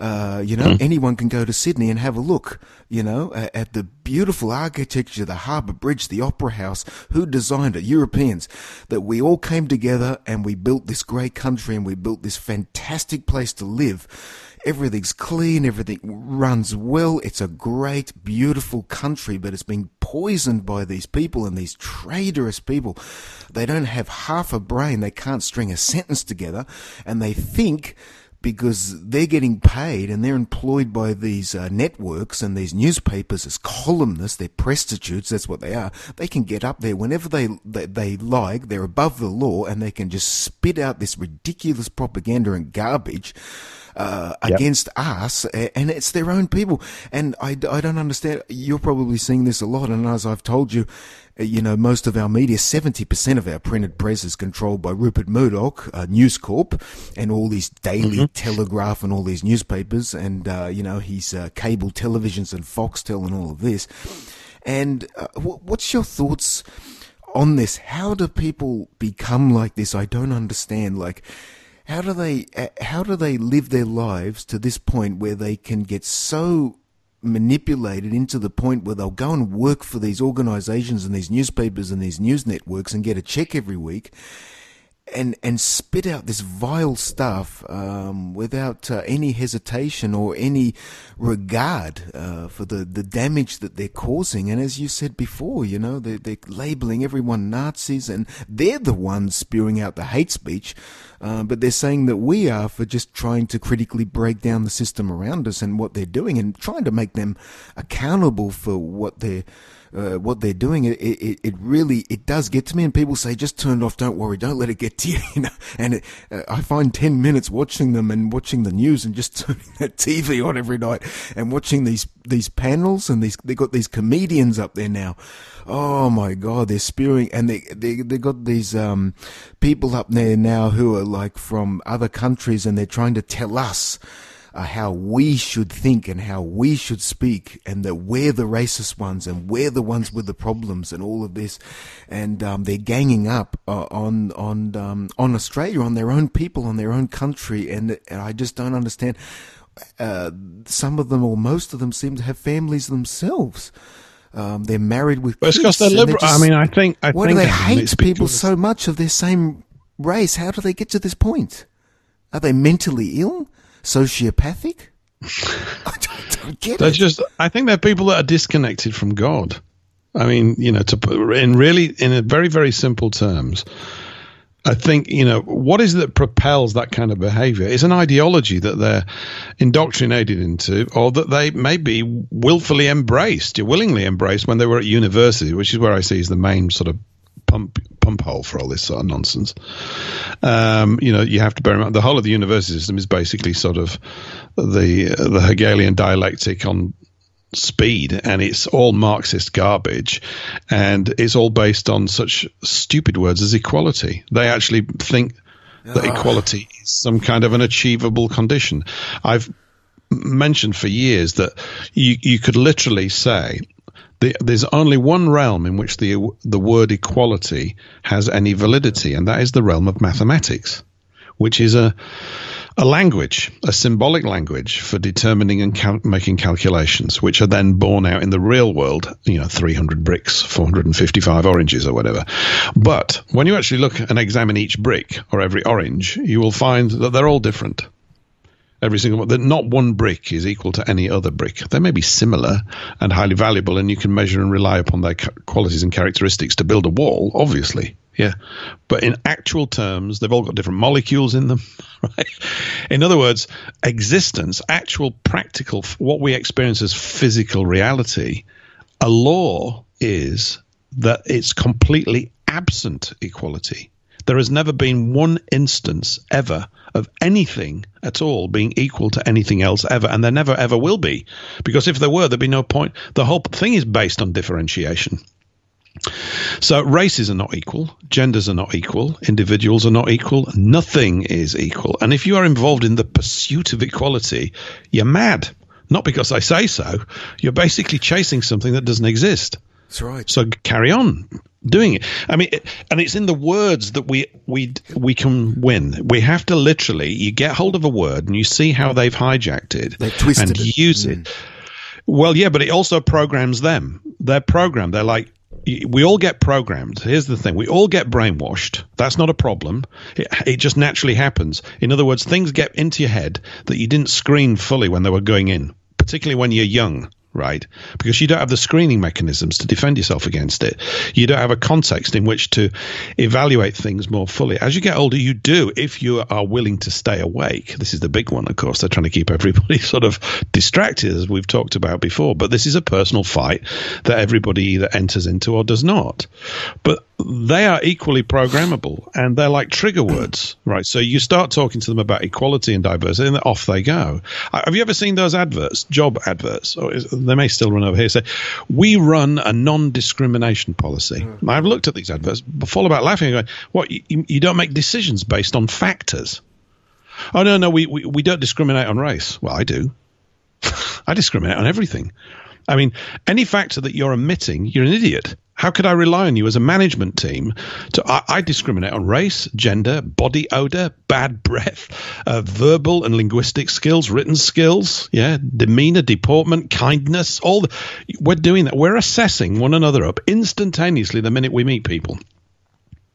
Anyone can go to Sydney and have a look, at the beautiful architecture, the Harbour Bridge, the Opera House. Who designed it? Europeans. That we all came together and we built this great country, and we built this fantastic place to live. Everything's clean, everything runs well. It's a great, beautiful country, but it's been poisoned by these people and these traitorous people. They don't have half a brain. They can't string a sentence together, and they think, because they're getting paid and they're employed by these networks and these newspapers as columnists, they're prostitutes, that's what they are. They can get up there whenever they like, they're above the law, and they can just spit out this ridiculous propaganda and garbage against us, and it's their own people. And I don't understand. You're probably seeing this a lot, and as I've told you, most of our media, 70% of our printed press is controlled by Rupert Murdoch, News Corp, and all these Daily Telegraph and all these newspapers, and, his cable televisions and Foxtel and all of this. And what's your thoughts on this? How do people become like this? I don't understand. Like, how do they live their lives to this point where they can get so manipulated into the point where they'll go and work for these organizations and these newspapers and these news networks and get a check every week, and spit out this vile stuff without any hesitation or any regard for the damage that they're causing. And as you said before, you know, they're labeling everyone Nazis, and they're the ones spewing out the hate speech. But they're saying that we are for just trying to critically break down the system around us and what they're doing, and trying to make them accountable for what they're doing. It really does get to me. And people say, just turn it off, don't worry, don't let it get to you, you know. And I find 10 minutes watching them and watching the news and just turning that TV on every night and watching these panels, and they got these comedians up there now. Oh my God, they're spewing, and they got these people up there now who are like from other countries, and they're trying to tell us how we should think and how we should speak, and that we're the racist ones and we're the ones with the problems and all of this. And they're ganging up on Australia, on their own people, on their own country, and I just don't understand. Some of them, or most of them, seem to have families themselves. They're married with kids. It's because they're liberal. I mean, I think why do they hate people so much of their same race? How do they get to this point? Are they mentally ill? Sociopathic? I don't get it. I think they're people that are disconnected from God. I mean, you know, in a very, very simple terms, I think, you know, what is it that propels that kind of behavior? It's an ideology that they're indoctrinated into, or that they maybe willingly embraced when they were at university, which is where I see is the main sort of pump hole for all this sort of nonsense. You know, you have to bear in mind the whole of the university system is basically sort of the Hegelian dialectic on speed, and it's all Marxist garbage, and it's all based on such stupid words as equality. They actually think that equality is some kind of an achievable condition. I've mentioned for years that you could literally say there's only one realm in which the word equality has any validity, and that is the realm of mathematics, which is a language, a symbolic language for determining and making calculations, which are then borne out in the real world, you know, 300 bricks, 455 oranges or whatever. But when you actually look and examine each brick or every orange, you will find that they're all different. Every single one. That not one brick is equal to any other brick. They may be similar and highly valuable, and you can measure and rely upon their qualities and characteristics to build a wall, obviously. Yeah. But in actual terms, they've all got different molecules in them, right? In other words, existence, actual practical, what we experience as physical reality, a law is that it's completely absent equality. There has never been one instance ever of anything at all being equal to anything else ever, and there never ever will be, because if there were, there'd be no point. The whole thing is based on differentiation. So races are not equal, genders are not equal, individuals are not equal, nothing is equal. And if you are involved in the pursuit of equality, you're mad. Not because I say so. You're basically chasing something that doesn't exist. That's right. So carry on doing it. I mean, and it's in the words that we can win. We have to literally, you get hold of a word and you see how they've hijacked it and use it. Well, yeah, but it also programs them. They're programmed. They're like, we all get programmed. Here's the thing. We all get brainwashed. That's not a problem. It just naturally happens. In other words, things get into your head that you didn't screen fully when they were going in, particularly when you're young. Right? Because you don't have the screening mechanisms to defend yourself against it. You don't have a context in which to evaluate things more fully. As you get older, you do, if you are willing to stay awake. This is the big one, of course. They're trying to keep everybody sort of distracted, as we've talked about before. But this is a personal fight that everybody either enters into or does not. But they are equally programmable, and they're like trigger words, right? So you start talking to them about equality and diversity, and off they go. Have you ever seen those adverts, job adverts? Or they may still run over here. Say, we run a non-discrimination policy. I've looked at these adverts, fall about laughing, going, what, you don't make decisions based on factors? Oh, no, we don't discriminate on race. Well, I do. I discriminate on everything. I mean, any factor that you're omitting, you're an idiot. How could I rely on you as a management team I discriminate on race, gender, body odor, bad breath, verbal and linguistic skills, written skills, demeanor, deportment, kindness, we're doing that. We're assessing one another up instantaneously the minute we meet people.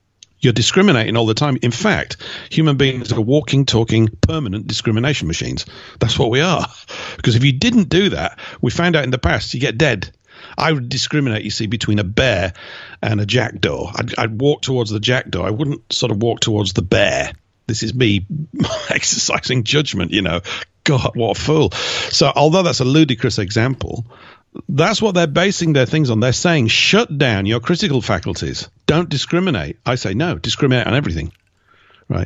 You're discriminating all the time. In fact, human beings are walking, talking, permanent discrimination machines. That's what we are. Because if you didn't do that, we found out in the past, you get dead. I would discriminate, you see, between a bear and a jackdaw. I'd walk towards the jackdaw. I wouldn't sort of walk towards the bear. This is me exercising judgment, you know. God, what a fool. So although that's a ludicrous example, that's what they're basing their things on. They're saying, shut down your critical faculties. Don't discriminate. I say, no, discriminate on everything. Right.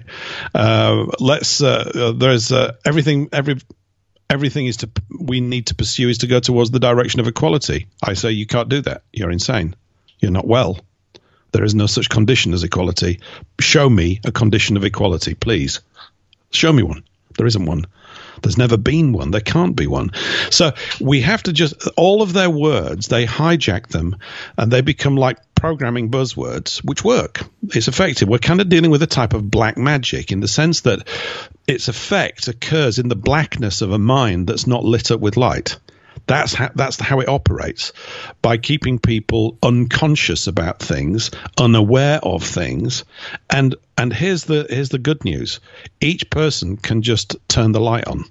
Everything we need to pursue is to go towards the direction of equality. I say, you can't do that. You're insane. You're not well. There is no such condition as equality. Show me a condition of equality, please. Show me one. There isn't one. There's never been one. There can't be one. So we have to just, all of their words, they hijack them and they become like programming buzzwords, which work. It's effective. We're kind of dealing with a type of black magic in the sense that its effect occurs in the blackness of a mind that's not lit up with light. That's how it operates, by keeping people unconscious about things, unaware of things. And here's the good news. Each person can just turn the light on.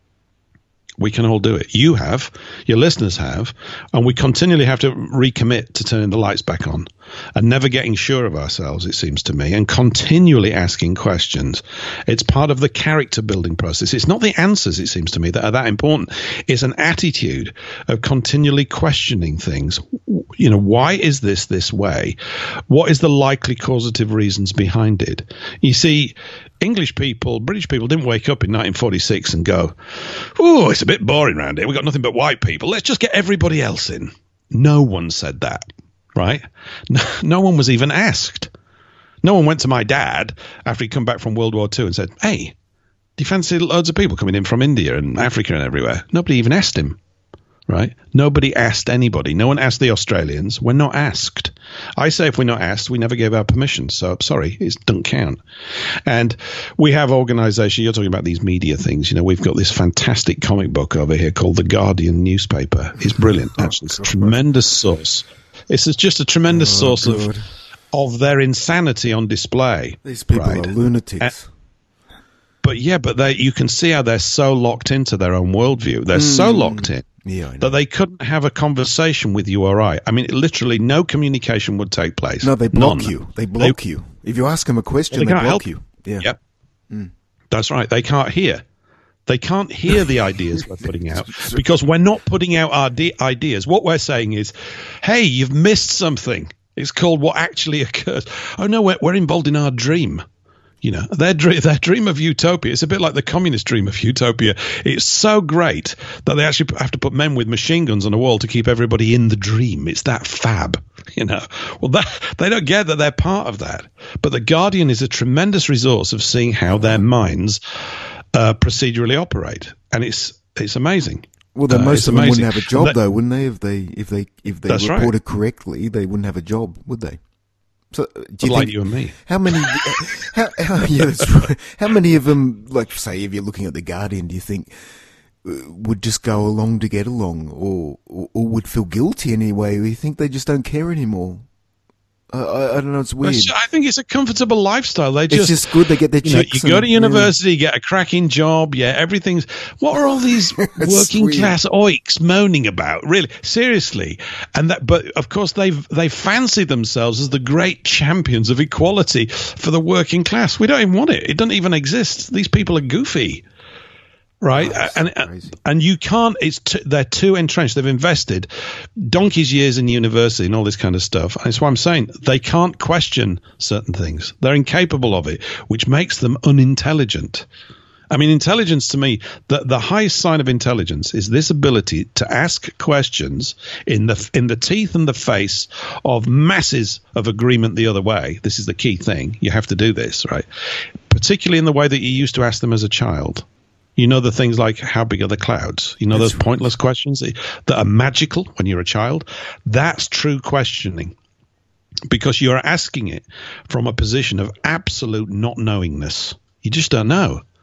We can all do it. You have, your listeners have, and we continually have to recommit to turning the lights back on and never getting sure of ourselves, it seems to me, and continually asking questions. It's part of the character building process. It's not the answers, it seems to me, that are that important. It's an attitude of continually questioning things. You know, why is this way? What is the likely causative reasons behind it? You see, English people, British people didn't wake up in 1946 and go, oh, it's a bit boring around here. We've got nothing but white people. Let's just get everybody else in. No one said that, right? No one was even asked. No one went to my dad after he'd come back from World War II and said, hey, do you fancy loads of people coming in from India and Africa and everywhere? Nobody even asked him. Right? Nobody asked anybody. No one asked the Australians. We're not asked. I say if we're not asked, we never gave our permission. So I'm sorry, it doesn't count. And we have organisations. You're talking about these media things. You know, we've got this fantastic comic book over here called The Guardian newspaper. It's brilliant. Actually, it's a tremendous source. It's just a tremendous source of their insanity on display. These people are lunatics. But you can see how they're so locked into their own worldview. They're so locked in. Yeah, I know. That they couldn't have a conversation with you or I. I mean, literally no communication would take place. No, they block you. They block you. If you ask them a question, they block you. Yeah. Yep. That's right. They can't hear. They can't hear the ideas we're putting out because we're not putting out our ideas. What we're saying is, hey, you've missed something. It's called what actually occurs. Oh, no, we're involved in our dream. You know, their dream of utopia, it's a bit like the communist dream of utopia. It's so great that they actually have to put men with machine guns on a wall to keep everybody in the dream. It's that fab, you know. Well, they don't get that they're part of that. But The Guardian is a tremendous resource of seeing how their minds procedurally operate. And it's amazing. Well, then most of them wouldn't have a job, though, wouldn't they? If they reported right. correctly, they wouldn't have a job, would they? So, do you think, you and me. How many? Yeah, that's right. How many of them, like, say, if you're looking at The Guardian, do you think would just go along to get along, or would feel guilty anyway? Or you think they just don't care anymore? I don't know. It's weird. I think it's a comfortable lifestyle. It's just good. They get their checks. You go to university, get a cracking job. Yeah, everything's. What are all these working class oiks moaning about? Really, seriously, but of course they fancy themselves as the great champions of equality for the working class. We don't even want it. It doesn't even exist. These people are goofy. Right, and you can't. They're too entrenched. They've invested donkey's years in university and all this kind of stuff. And that's why I'm saying they can't question certain things. They're incapable of it, which makes them unintelligent. I mean, intelligence to me, the highest sign of intelligence is this ability to ask questions in the teeth and the face of masses of agreement the other way. This is the key thing. You have to do this, right? Particularly in the way that you used to ask them as a child. You know, the things like, how big are the clouds? You know, those pointless questions that are magical when you're a child? That's true questioning, because you're asking it from a position of absolute not knowingness. You just don't know.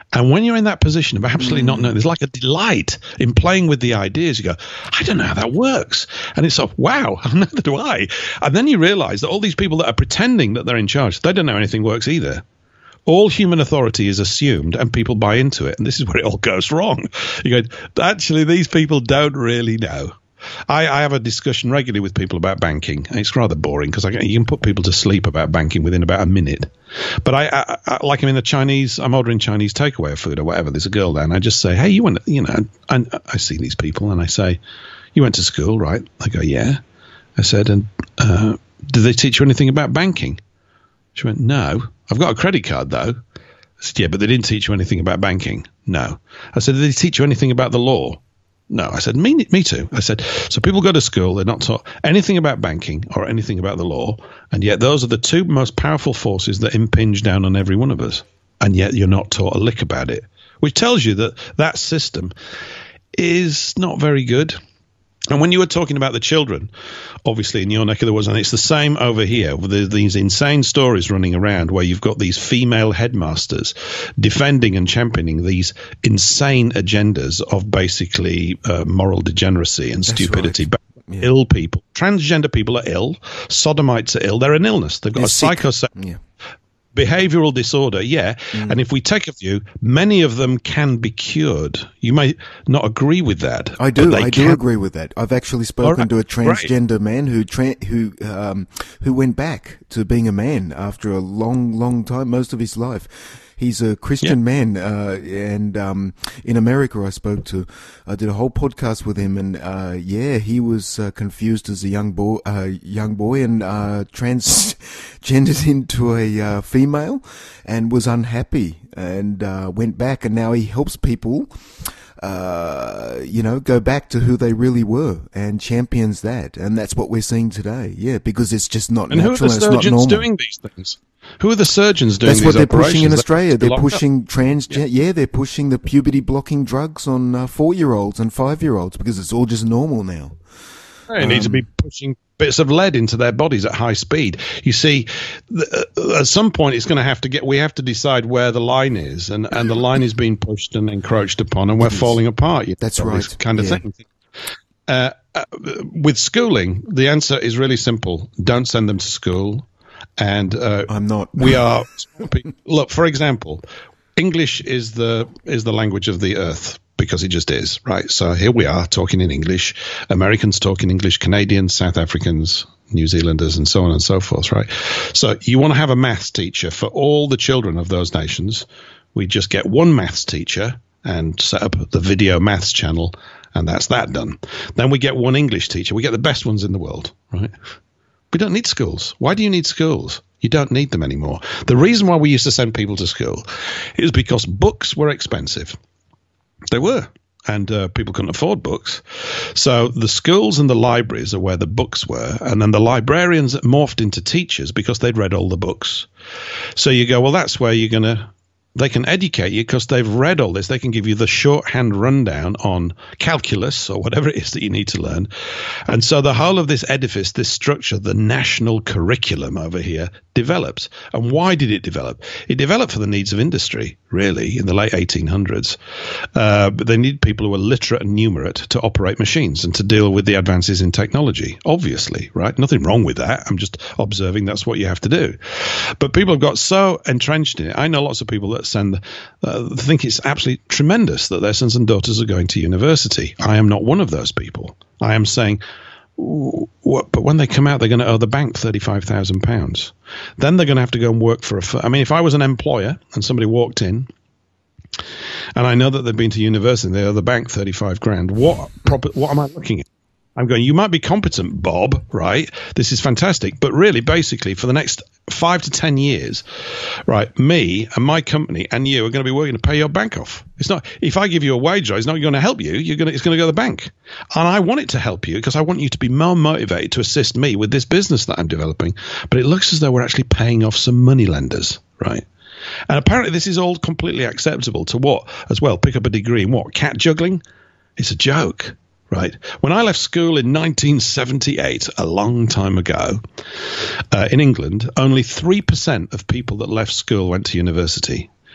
And when you're in that position of absolutely not knowing, there's like a delight in playing with the ideas. You go, I don't know how that works. And it's like, wow, neither do I. And then you realize that all these people that are pretending that they're in charge, they don't know anything works either. All human authority is assumed and people buy into it. And this is where it all goes wrong. You go, actually, these people don't really know. I have a discussion regularly with people about banking. And it's rather boring because you can put people to sleep about banking within about a minute. But I like I'm in the Chinese, I'm ordering Chinese takeaway food or whatever. There's a girl there and I just say, hey, you went, and I see these people and I say, you went to school, right? I go, yeah. I said, and did they teach you anything about banking? She went, no. I've got a credit card though. I said, yeah, but they didn't teach you anything about banking. No. I said, did they teach you anything about the law? No. I said, me too. I said, so people go to school, they're not taught anything about banking or anything about the law, and yet those are the two most powerful forces that impinge down on every one of us, and yet you're not taught a lick about it, which tells you that that system is not very good. And when you were talking about the children, obviously in your neck of the woods, and it's the same over here, there's these insane stories running around where you've got these female headmasters defending and championing these insane agendas of basically moral degeneracy and stupidity. Right. Yeah. Ill people. Transgender people are ill. Sodomites are ill. They're an illness. They've got a psychosexual behavioral disorder, and if we take a view, many of them can be cured. You may not agree with that. I do agree with that. I've actually spoken to a transgender man who went back to being a man after a long time, most of his life. He's a Christian man, and in America I did a whole podcast with him, and he was confused as a young boy and transgendered into a female and was unhappy and went back, and now he helps people go back to who they really were and champions that, and that's what we're seeing today. Because it's just not natural. And who are the surgeons doing these things? Who are the surgeons doing these operations? That's what they're pushing in Australia. They're pushing they're pushing the puberty blocking drugs on 4-year-olds and 5-year-olds because it's all just normal now. They need to be pushing bits of lead into their bodies at high speed. You see, at some point it's going to have to we have to decide where the line is, and the line is being pushed and encroached upon, and we're falling apart. That's right. This kind of thing. With schooling, the answer is really simple. Don't send them to school. And I'm not. We are. Look, for example, English is the language of the earth because it just is, right? So here we are talking in English. Americans talk in English, Canadians, South Africans, New Zealanders, and so on and so forth, right? So you want to have a maths teacher for all the children of those nations. We just get one maths teacher and set up the video maths channel, and that's that done. Then we get one English teacher. We get the best ones in the world, right? We don't need schools. Why do you need schools? You don't need them anymore. The reason why we used to send people to school is because books were expensive. They were. And people couldn't afford books. So the schools and the libraries are where the books were. And then the librarians morphed into teachers because they'd read all the books. So you go, well, that's where they can educate you because they've read all this. They can give you the shorthand rundown on calculus or whatever it is that you need to learn. And so the whole of this edifice, this structure, the national curriculum over here developed. And why did it develop? It developed for the needs of industry, really, in the late 1800s. But they need people who are literate and numerate to operate machines and to deal with the advances in technology, obviously, right? Nothing wrong with that. I'm just observing that's what you have to do. But people have got so entrenched in it. I know lots of people that think it's absolutely tremendous that their sons and daughters are going to university. I am not one of those people. I am saying, but when they come out, they're going to owe the bank £35,000. Then they're going to have to go and work for if I was an employer and somebody walked in and I know that they've been to university and they owe the bank 35 grand, what am I looking at? I'm going, you might be competent, Bob, right? This is fantastic. But really, basically, for the next 5 to 10 years, right, me and my company and you are going to be working to pay your bank off. It's not, if I give you a wage rise, it's not going to help you. It's going to go to the bank. And I want it to help you because I want you to be more motivated to assist me with this business that I'm developing. But it looks as though we're actually paying off some money lenders, right? And apparently this is all completely acceptable to what, as well, pick up a degree in what? Cat juggling? It's a joke. Right. When I left school in 1978, a long time ago, in England, only 3% of people that left school went to university.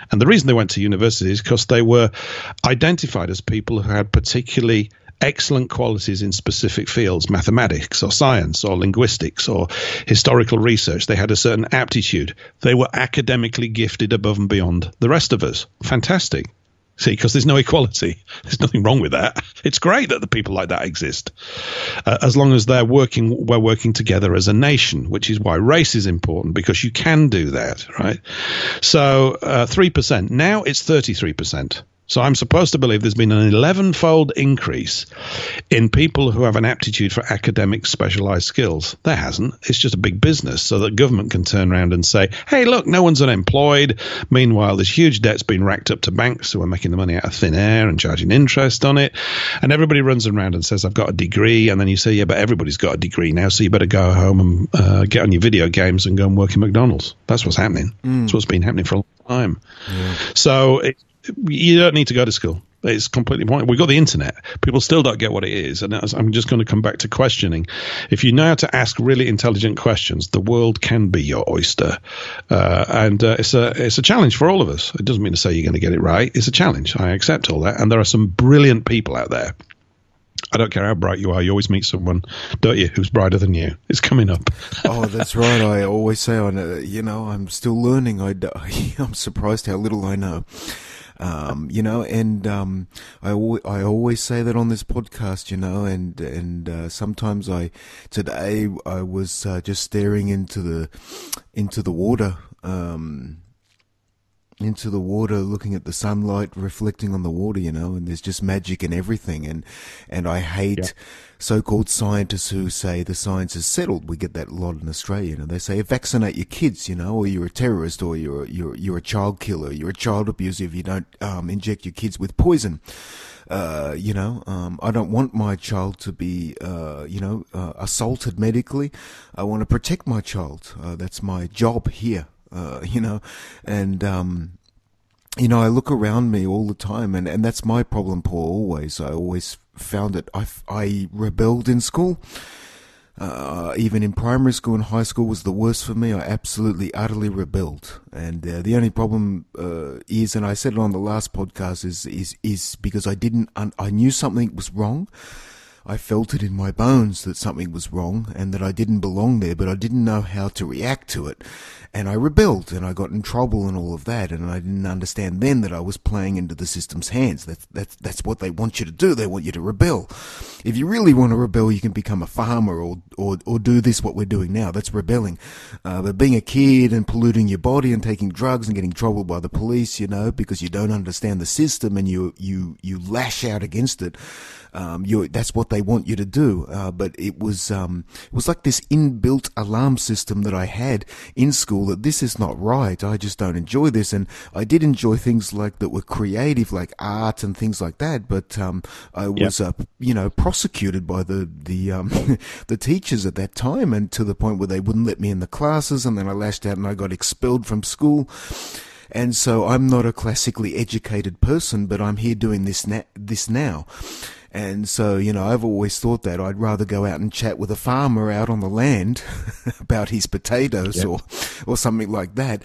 And the reason they went to university is because they were identified as people who had particularly excellent qualities in specific fields, mathematics or science or linguistics or historical research. They had a certain aptitude. They were academically gifted above and beyond the rest of us. Fantastic. See, because there's no equality. There's nothing wrong with that. It's great that the people like that exist, as long as we're working together as a nation, which is why race is important, because you can do that, right? So 3%. Now it's 33%. So I'm supposed to believe there's been an 11-fold increase in people who have an aptitude for academic specialized skills. There hasn't. It's just a big business so that government can turn around and say, hey, look, no one's unemployed. Meanwhile, there's huge debts being racked up to banks who are making the money out of thin air and charging interest on it. And everybody runs around and says, I've got a degree. And then you say, yeah, but everybody's got a degree now, so you better go home and get on your video games and go and work in McDonald's. That's what's happening. That's what's been happening for a long time. Yeah. So you don't need to go to school. It's completely pointless. We've got the internet. People still don't get what it is. And I'm just going to come back to questioning. If you know how to ask really intelligent questions, the world can be your oyster. And it's a challenge for all of us. It doesn't mean to say you're going to get it right. It's a challenge. I accept all that. And there are some brilliant people out there. I don't care how bright you are. You always meet someone, don't you, who's brighter than you. It's coming up. Oh, that's right. I always say, I'm still learning. I'm surprised how little I know. I always say that on this podcast, and sometimes today I was just staring into the water, looking at the sunlight reflecting on the water, and there's just magic in everything. And I hate so-called scientists who say the science is settled. We get that a lot in Australia. They say vaccinate your kids, or you're a terrorist, or you're a child killer, you're a child abuser if you don't inject your kids with poison. I don't want my child to be, assaulted medically. I want to protect my child. That's my job here. I look around me all the time, and that's my problem, Paul, always. I always found it. I rebelled in school. Even in primary school and high school was the worst for me. I absolutely, utterly rebelled. And the only problem is, and I said it on the last podcast, is because I knew something was wrong. I felt it in my bones that something was wrong and that I didn't belong there, but I didn't know how to react to it. And I rebelled and I got in trouble and all of that, and I didn't understand then that I was playing into the system's hands. That's what they want you to do. They want you to rebel. If you really want to rebel, you can become a farmer or do this, what we're doing now. That's rebelling. But being a kid and polluting your body and taking drugs and getting troubled by the police, because you don't understand the system and you lash out against it, that's what they want you to do. But it was like this inbuilt alarm system that I had in school that this is not right. I just don't enjoy this. And I did enjoy things like that were creative, like art and things like that. But I was, prosecuted by the teachers at that time, and to the point where they wouldn't let me in the classes. And then I lashed out and I got expelled from school. And so I'm not a classically educated person, but I'm here doing this now. And so, I've always thought that I'd rather go out and chat with a farmer out on the land about his potatoes or something like that,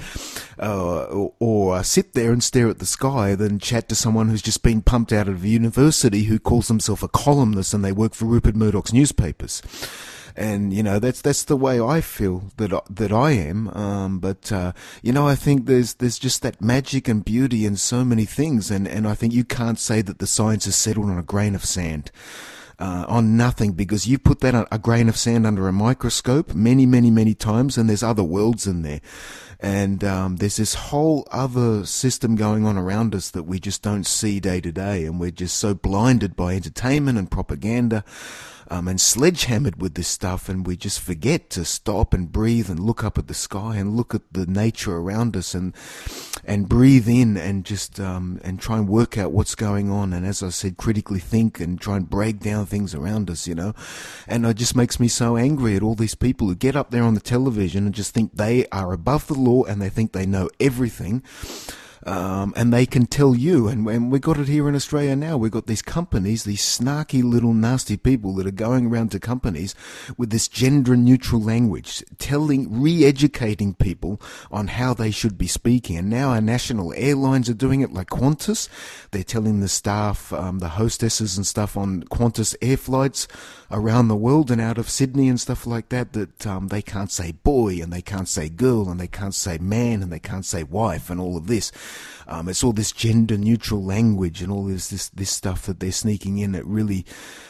or sit there and stare at the sky than chat to someone who's just been pumped out of university who calls himself a columnist and they work for Rupert Murdoch's newspapers. And, that's the way I feel that I am. But I think there's just that magic and beauty in so many things. And I think you can't say that the science is settled on a grain of sand, on nothing, because you put that a grain of sand under a microscope many, many, many times, and there's other worlds in there. And there's this whole other system going on around us that we just don't see day to day. And we're just so blinded by entertainment and propaganda. And sledgehammered with this stuff, and we just forget to stop and breathe and look up at the sky and look at the nature around us and breathe in and just and try and work out what's going on. And as I said, critically think and try and break down things around us, And it just makes me so angry at all these people who get up there on the television and just think they are above the law and they think they know everything. and they can tell you, and we got it here in Australia now. We've got these companies, these snarky little nasty people that are going around to companies with this gender-neutral language, re-educating people on how they should be speaking. And now our national airlines are doing it, like Qantas. They're telling the staff, the hostesses and stuff on Qantas air flights around the world and out of Sydney and stuff like that, that they can't say boy, and they can't say girl, and they can't say man, and they can't say wife, and all of this. It's all this gender-neutral language and all this stuff that they're sneaking in. It really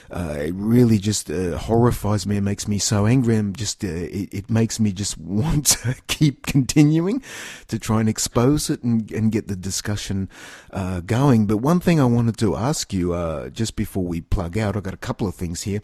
just horrifies me and makes me so angry, and just it makes me just want to keep continuing to try and expose it and get the discussion going. But one thing I wanted to ask you just before we plug out, I've got a couple of things here.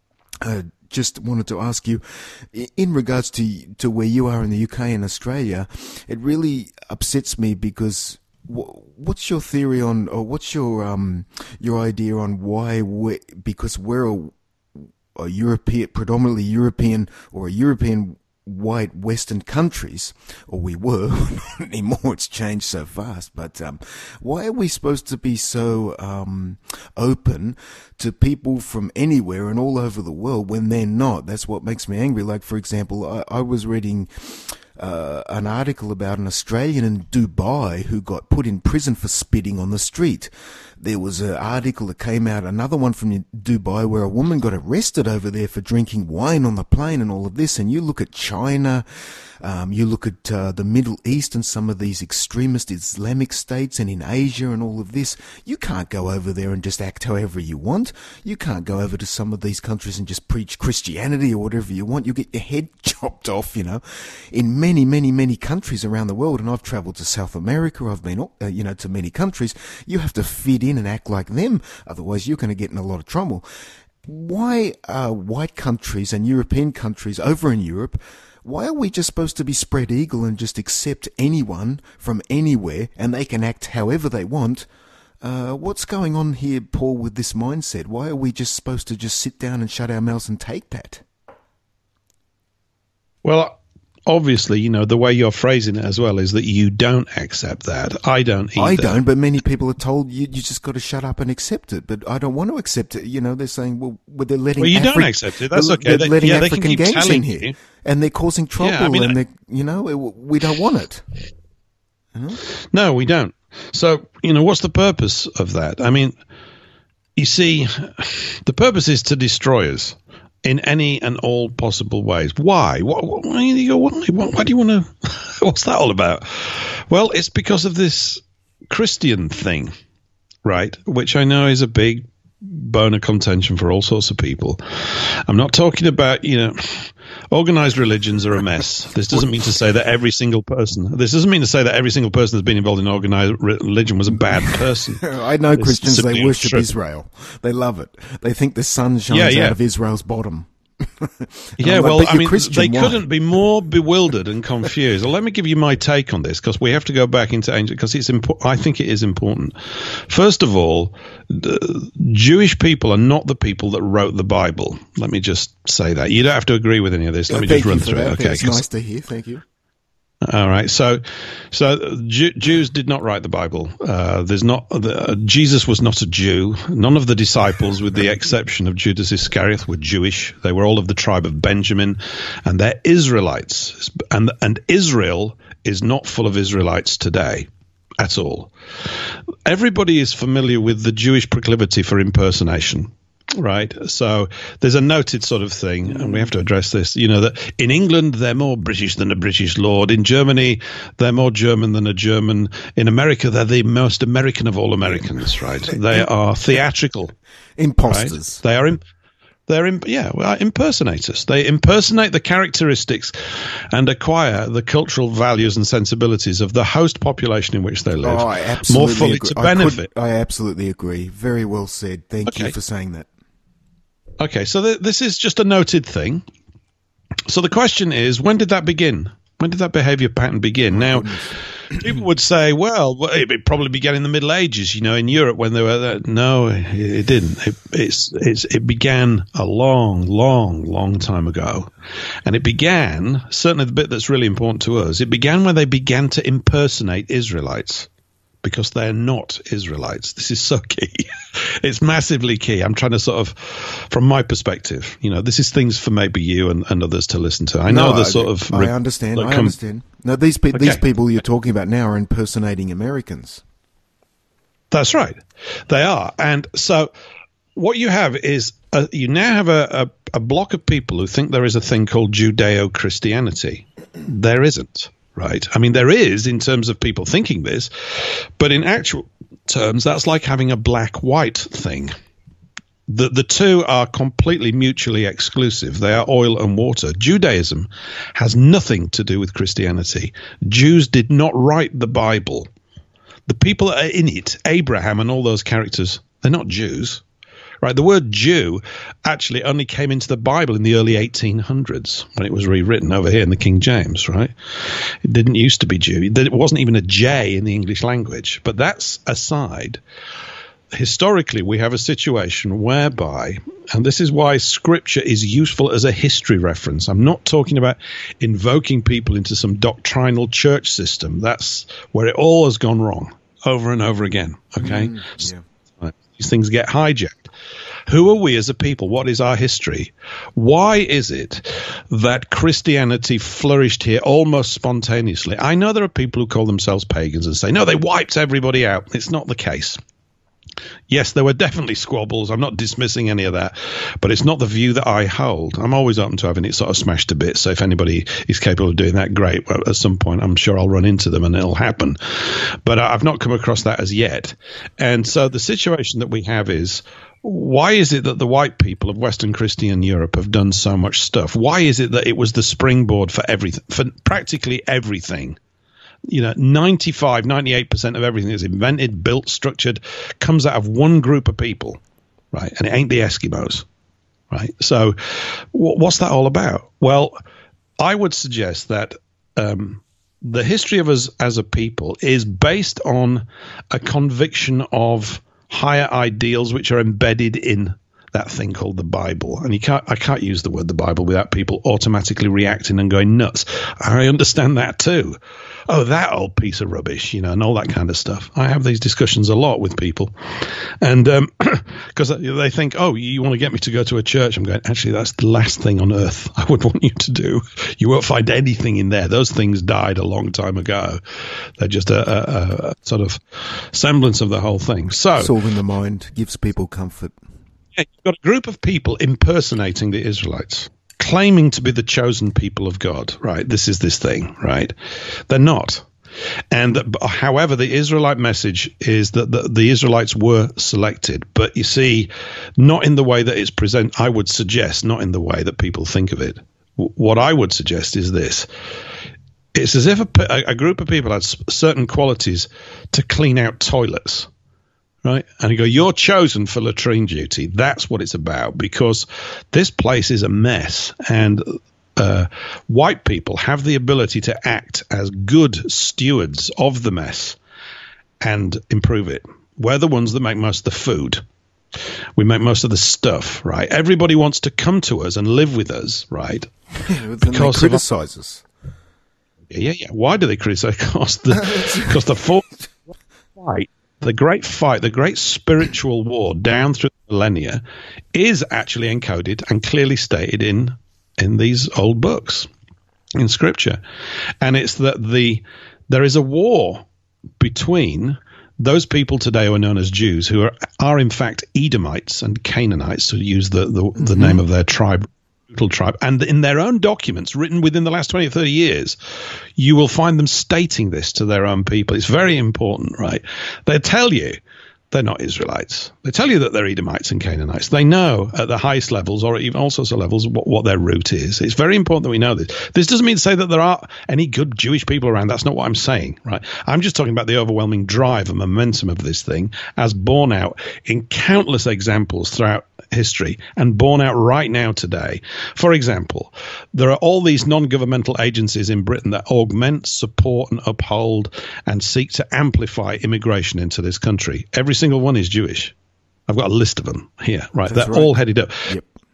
Just wanted to ask you, in regards to where you are in the UK and Australia, it really upsets me because what's your theory on, or what's your idea on why because we're a European, predominantly European, or a European white Western countries, or we were, not anymore, it's changed so fast, but why are we supposed to be so open to people from anywhere and all over the world when they're not? That's what makes me angry. Like, for example, I was reading an article about an Australian in Dubai who got put in prison for spitting on the street. There was an article that came out, another one from Dubai, where a woman got arrested over there for drinking wine on the plane and all of this. And you look at China, you look at the Middle East and some of these extremist Islamic states, and in Asia and all of this. You can't go over there and just act however you want. You can't go over to some of these countries and just preach Christianity or whatever you want. You get your head chopped off, in many, many, many countries around the world. And I've traveled to South America. I've been, to many countries. You have to fit in and act like them. Otherwise, you're going to get in a lot of trouble. Why are white countries and European countries over in Europe, why are we just supposed to be spread eagle and just accept anyone from anywhere and they can act however they want? What's going on here, Paul, with this mindset? Why are we just supposed to just sit down and shut our mouths and take that? Well, obviously, the way you're phrasing it as well is that you don't accept that. I don't either. I don't, but many people are told you just got to shut up and accept it. But I don't want to accept it. They're saying, they're letting. Well, you don't accept it. That's okay. They're letting African they can keep gangs in here, you. and they're causing trouble. Yeah, and we don't want it. No, we don't. So, what's the purpose of that? I mean, you see, the purpose is to destroy us in any and all possible ways. Why? Why do you want to? What's that all about? Well, it's because of this Christian thing, right? Which I know is a big bone of contention for all sorts of people. I'm not talking about, organized religions are a mess. This doesn't mean to say that every single person. This doesn't mean to say that every single person that's been involved in organized religion was a bad person. I know Christians, they worship Israel. They love it. They think the sun shines out of Israel's bottom. Yeah, well, I mean, they couldn't be more bewildered and confused. Well, let me give you my take on this, because we have to go back into ancient, because it's I think it is important. First of all, Jewish people are not the people that wrote the Bible. Let me just say that. You don't have to agree with any of this. Let me just run through it. Okay, it's nice to hear. Thank you. All right. So Jews did not write the Bible. Jesus was not a Jew. None of the disciples, with the exception of Judas Iscariot, were Jewish. They were all of the tribe of Benjamin, and they're Israelites. And Israel is not full of Israelites today at all. Everybody is familiar with the Jewish proclivity for impersonation. Right. So there's a noted sort of thing, and we have to address this, that in England, they're more British than a British lord. In Germany, they're more German than a German. In America, they're the most American of all Americans. Right. They are theatrical. Imposters. Right? They're impersonators. They impersonate the characteristics and acquire the cultural values and sensibilities of the host population in which they live. Oh, I absolutely more fully agree. To benefit. I absolutely agree. Very well said. Thank you for saying that. Okay, so this is just a noted thing. So the question is, when did that begin? When did that behavior pattern begin? Now, people would say, well, it probably began in the Middle Ages, in Europe when they were there. No, it didn't. It began a long, long, long time ago. And it began, certainly the bit that's really important to us, it began when they began to impersonate Israelites. because they're not Israelites. This is so key. It's massively key. I'm trying to sort of, from my perspective, this is things for maybe you and others to listen to. I know I understand. I understand. No, these people you're talking about now are impersonating Americans. That's right. They are. And so what you have is you now have a block of people who think there is a thing called Judeo-Christianity. There isn't. Right. I mean, there is in terms of people thinking this, but in actual terms, that's like having a black-white thing. The two are completely mutually exclusive. They are oil and water. Judaism has nothing to do with Christianity. Jews did not write the Bible. The people that are in it, Abraham and all those characters, they're not Jews. Right, the word Jew actually only came into the Bible in the early 1800s when it was rewritten over here in the King James, right? It didn't used to be Jew. It wasn't even a J in the English language. But that's aside. Historically, we have a situation whereby, and this is why Scripture is useful as a history reference. I'm not talking about invoking people into some doctrinal church system. That's where it all has gone wrong over and over again, okay? These things get hijacked. Who are we as a people? What is our history? Why is it that Christianity flourished here almost spontaneously? I know there are people who call themselves pagans and say, no, they wiped everybody out. It's not the case. Yes, there were definitely squabbles. I'm not dismissing any of that, but it's not the view that I hold. I'm always open to having it sort of smashed to bits. So if anybody is capable of doing that, great. Well, at some point, I'm sure I'll run into them and it'll happen. But I've not come across that as yet. And so the situation that we have is, why is it that the white people of Western Christian Europe have done so much stuff? Why is it that it was the springboard for everything, for practically everything? 95, 98% of everything that's invented, built, structured, comes out of one group of people, right? And it ain't the Eskimos, right? So what's that all about? Well, I would suggest that the history of us as a people is based on a conviction of higher ideals which are embedded in that thing called the Bible. And I can't use the word the Bible without people automatically reacting and going nuts. I understand that too. Oh, that old piece of rubbish, and all that kind of stuff. I have these discussions a lot with people. And because they think, oh, you want to get me to go to a church? I'm going, actually, that's the last thing on earth I would want you to do. You won't find anything in there. Those things died a long time ago. They're just a sort of semblance of the whole thing. So solving the mind gives people comfort. Yeah, you've got a group of people impersonating the Israelites, claiming to be the chosen people of God, right? This is this thing, right? They're not. And however, the Israelite message is that the Israelites were selected, but you see, not in the way that it's presented. I would suggest not in the way that people think of it. What I would suggest is this. It's as if a group of people had certain qualities to clean out toilets. Right. And you go, you're chosen for latrine duty. That's what it's about, because this place is a mess. And white people have the ability to act as good stewards of the mess and improve it. We're the ones that make most of the food. We make most of the stuff. Right. Everybody wants to come to us and live with us. Right. Yeah, because they criticize us. Yeah. Why do they criticize? Because the fight. The great fight, the great spiritual war down through the millennia is actually encoded and clearly stated in these old books, in Scripture. And it's that there is a war between those people today who are known as Jews, who are in fact Edomites and Canaanites, to use the name of their tribe. And in their own documents written within the last 20 or 30 years, you will find them stating this to their own people. It's very important, right? They tell you they're not Israelites. They tell you that they're Edomites and Canaanites. They know at the highest levels, or even all sorts of levels, what their root is. It's very important that we know this. This doesn't mean to say that there are any good Jewish people around. That's not what I'm saying, right? I'm just talking about the overwhelming drive and momentum of this thing as borne out in countless examples throughout history and borne out right now today. For example, there are all these non-governmental agencies in Britain that augment, support and uphold and seek to amplify immigration into this country. Every single one is Jewish. I've got a list of them here, right? They're all headed up. Yep.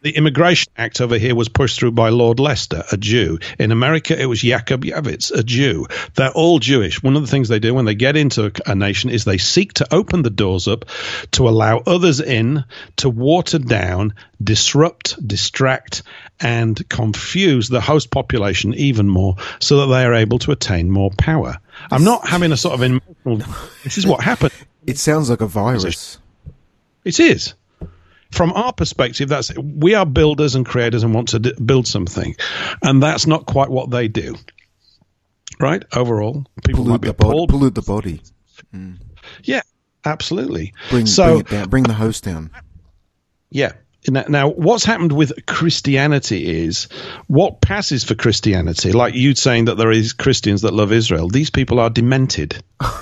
The Immigration Act over here was pushed through by Lord Leicester, a Jew. In America, it was Jakob Javits, a Jew. They're all Jewish. One of the things they do when they get into a nation is they seek to open the doors up to allow others in, to water down, disrupt, distract, and confuse the host population even more so that they are able to attain more power. I'm not having a sort of emotional... This is what happened. It sounds like a virus. It is. From our perspective, that's it. We are builders and creators and want to build something. And that's not quite what they do. Right? Overall, people might be appalled. Pollute the body. Mm. Yeah, absolutely. Bring it down. Bring the host down. Yeah. Now, what's happened with Christianity is what passes for Christianity, like you saying that there is Christians that love Israel, these people are demented.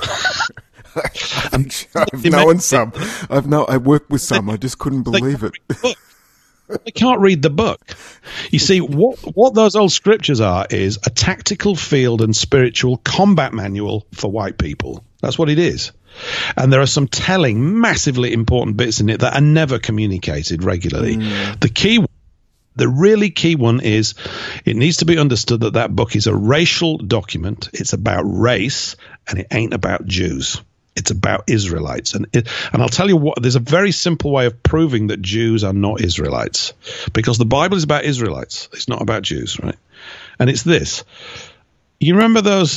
I've known some. I worked with some. I just couldn't believe it. They can't read the book. You see, what those old scriptures are is a tactical field and spiritual combat manual for white people. That's what it is. And there are some telling, massively important bits in it that are never communicated regularly. The really key one is it needs to be understood that book is a racial document. It's about race, and it ain't about Jews. It's about Israelites. And I'll tell you what, there's a very simple way of proving that Jews are not Israelites, because the Bible is about Israelites. It's not about Jews, right? And it's this. You remember those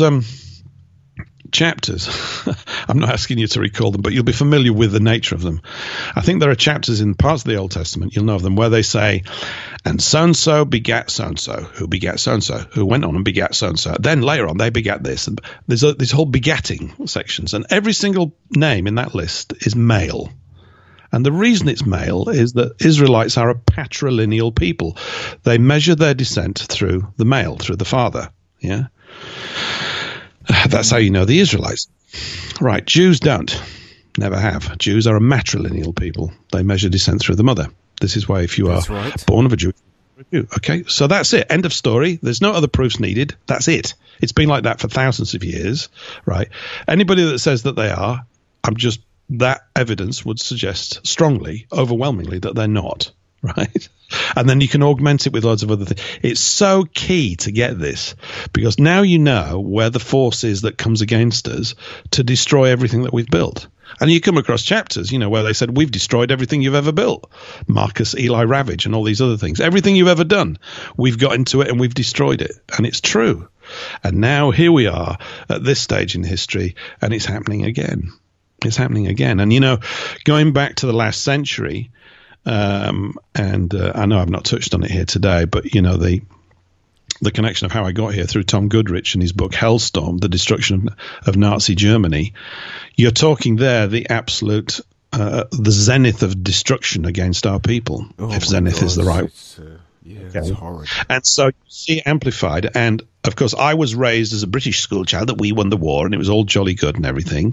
chapters? I'm not asking you to recall them, but you'll be familiar with the nature of them. I think there are chapters in parts of the Old Testament, you'll know of them, where they say, and so-and-so begat so-and-so, who begat so-and-so, who went on and begat so-and-so. Then later on, they begat this. And there's this whole begatting sections, and every single name in that list is male. And the reason it's male is that Israelites are a patrilineal people. They measure their descent through the male, through the father. Yeah. That's how you know the Israelites. Right. Jews don't. Never have. Jews are a matrilineal people. They measure descent through the mother. This is why if you are born of a Jew, okay, so that's it. End of story. There's no other proofs needed. That's it. It's been like that for thousands of years, right? Anybody that says that they are, that evidence would suggest strongly, overwhelmingly, that they're not, right? And then you can augment it with loads of other things. It's so key to get this, because now you know where the force is that comes against us to destroy everything that we've built. And you come across chapters, where they said, we've destroyed everything you've ever built. Marcus Eli Ravage and all these other things. Everything you've ever done, we've got into it and we've destroyed it. And it's true. And now here we are at this stage in history, and it's happening again. It's happening again. And, going back to the last century, and I know I've not touched on it here today, but, the connection of how I got here through Tom Goodrich and his book Hellstorm, The Destruction of Nazi Germany, you're talking there the absolute, the zenith of destruction against our people, if zenith is the right word. It's horrid. And so you see amplified. And, of course, I was raised as a British schoolchild that we won the war, and it was all jolly good and everything.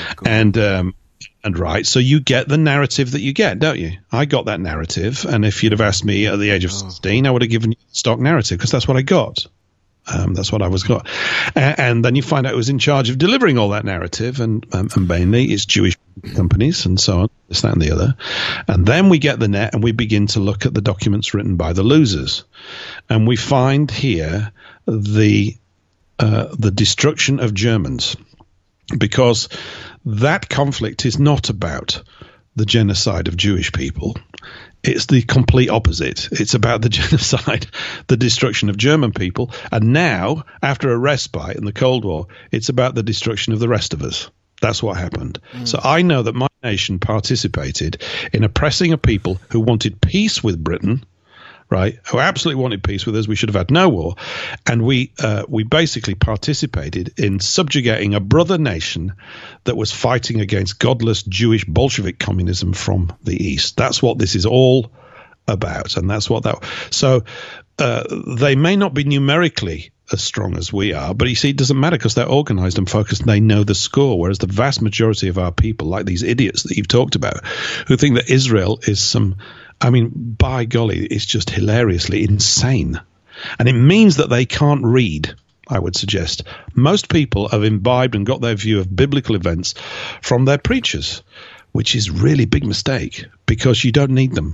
And right, so you get the narrative that you get, don't you? I got that narrative, and if you'd have asked me at the age of 16, I would have given you the stock narrative, because that's what I got. That's what I was got. And then you find out who was in charge of delivering all that narrative, and mainly it's Jewish companies and so on, this, that, and the other. And then we get the net, and we begin to look at the documents written by the losers. And we find here the destruction of Germans, because that conflict is not about the genocide of Jewish people. It's the complete opposite. It's about the genocide, the destruction of German people. And now, after a respite in the Cold War, it's about the destruction of the rest of us. That's what happened. So I know that my nation participated in oppressing a people who wanted peace with Britain, right, who absolutely wanted peace with us. We should have had no war. And we basically participated in subjugating a brother nation that was fighting against godless Jewish Bolshevik communism from the East. That's what this is all about. And that's what that. So they may not be numerically as strong as we are, but you see, it doesn't matter, because they're organized and focused and they know the score. Whereas the vast majority of our people, like these idiots that you've talked about, who think that Israel is by golly, it's just hilariously insane. And it means that they can't read, I would suggest. Most people have imbibed and got their view of biblical events from their preachers, which is really a big mistake, because you don't need them.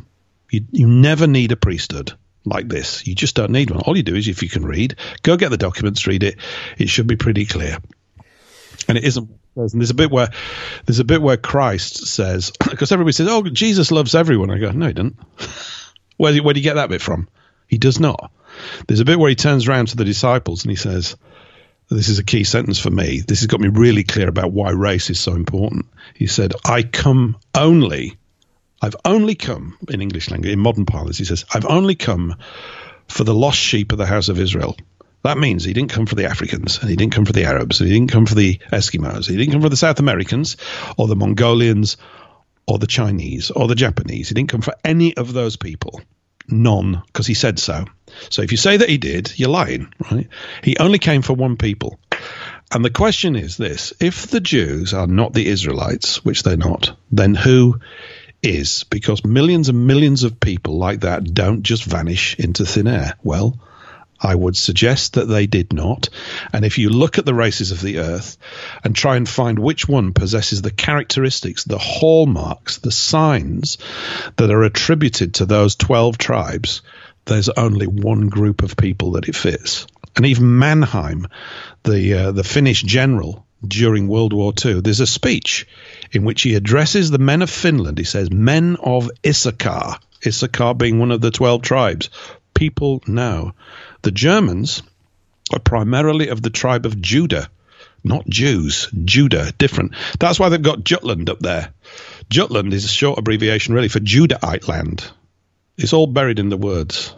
You never need a priesthood like this. You just don't need one. All you do is, if you can read, go get the documents, read it. It should be pretty clear. And it isn't. And there's a bit where Christ says, because everybody says, "Oh, Jesus loves everyone." I go, "No, he doesn't." Where do you get that bit from? He does not. There's a bit where he turns around to the disciples and he says, this is a key sentence for me. This has got me really clear about why race is so important. He said, I've only come, in English language, in modern parlance, he says, I've only come for the lost sheep of the house of Israel. That means he didn't come for the Africans, and he didn't come for the Arabs, and he didn't come for the Eskimos, he didn't come for the South Americans, or the Mongolians, or the Chinese, or the Japanese. He didn't come for any of those people. None, because he said so. So if you say that he did, you're lying, right? He only came for one people. And the question is this: if the Jews are not the Israelites, which they're not, then who is? Because millions and millions of people like that don't just vanish into thin air. Well, I would suggest that they did not. And if you look at the races of the earth and try and find which one possesses the characteristics, the hallmarks, the signs that are attributed to those 12 tribes, there's only one group of people that it fits. And even Mannheim, the Finnish general during World War II, there's a speech in which he addresses the men of Finland. He says, men of Issachar, Issachar being one of the 12 tribes. People know. The Germans are primarily of the tribe of Judah, not Jews. Judah, different. That's why they've got Jutland up there. Jutland is a short abbreviation really for Judahite land. It's all buried in the words.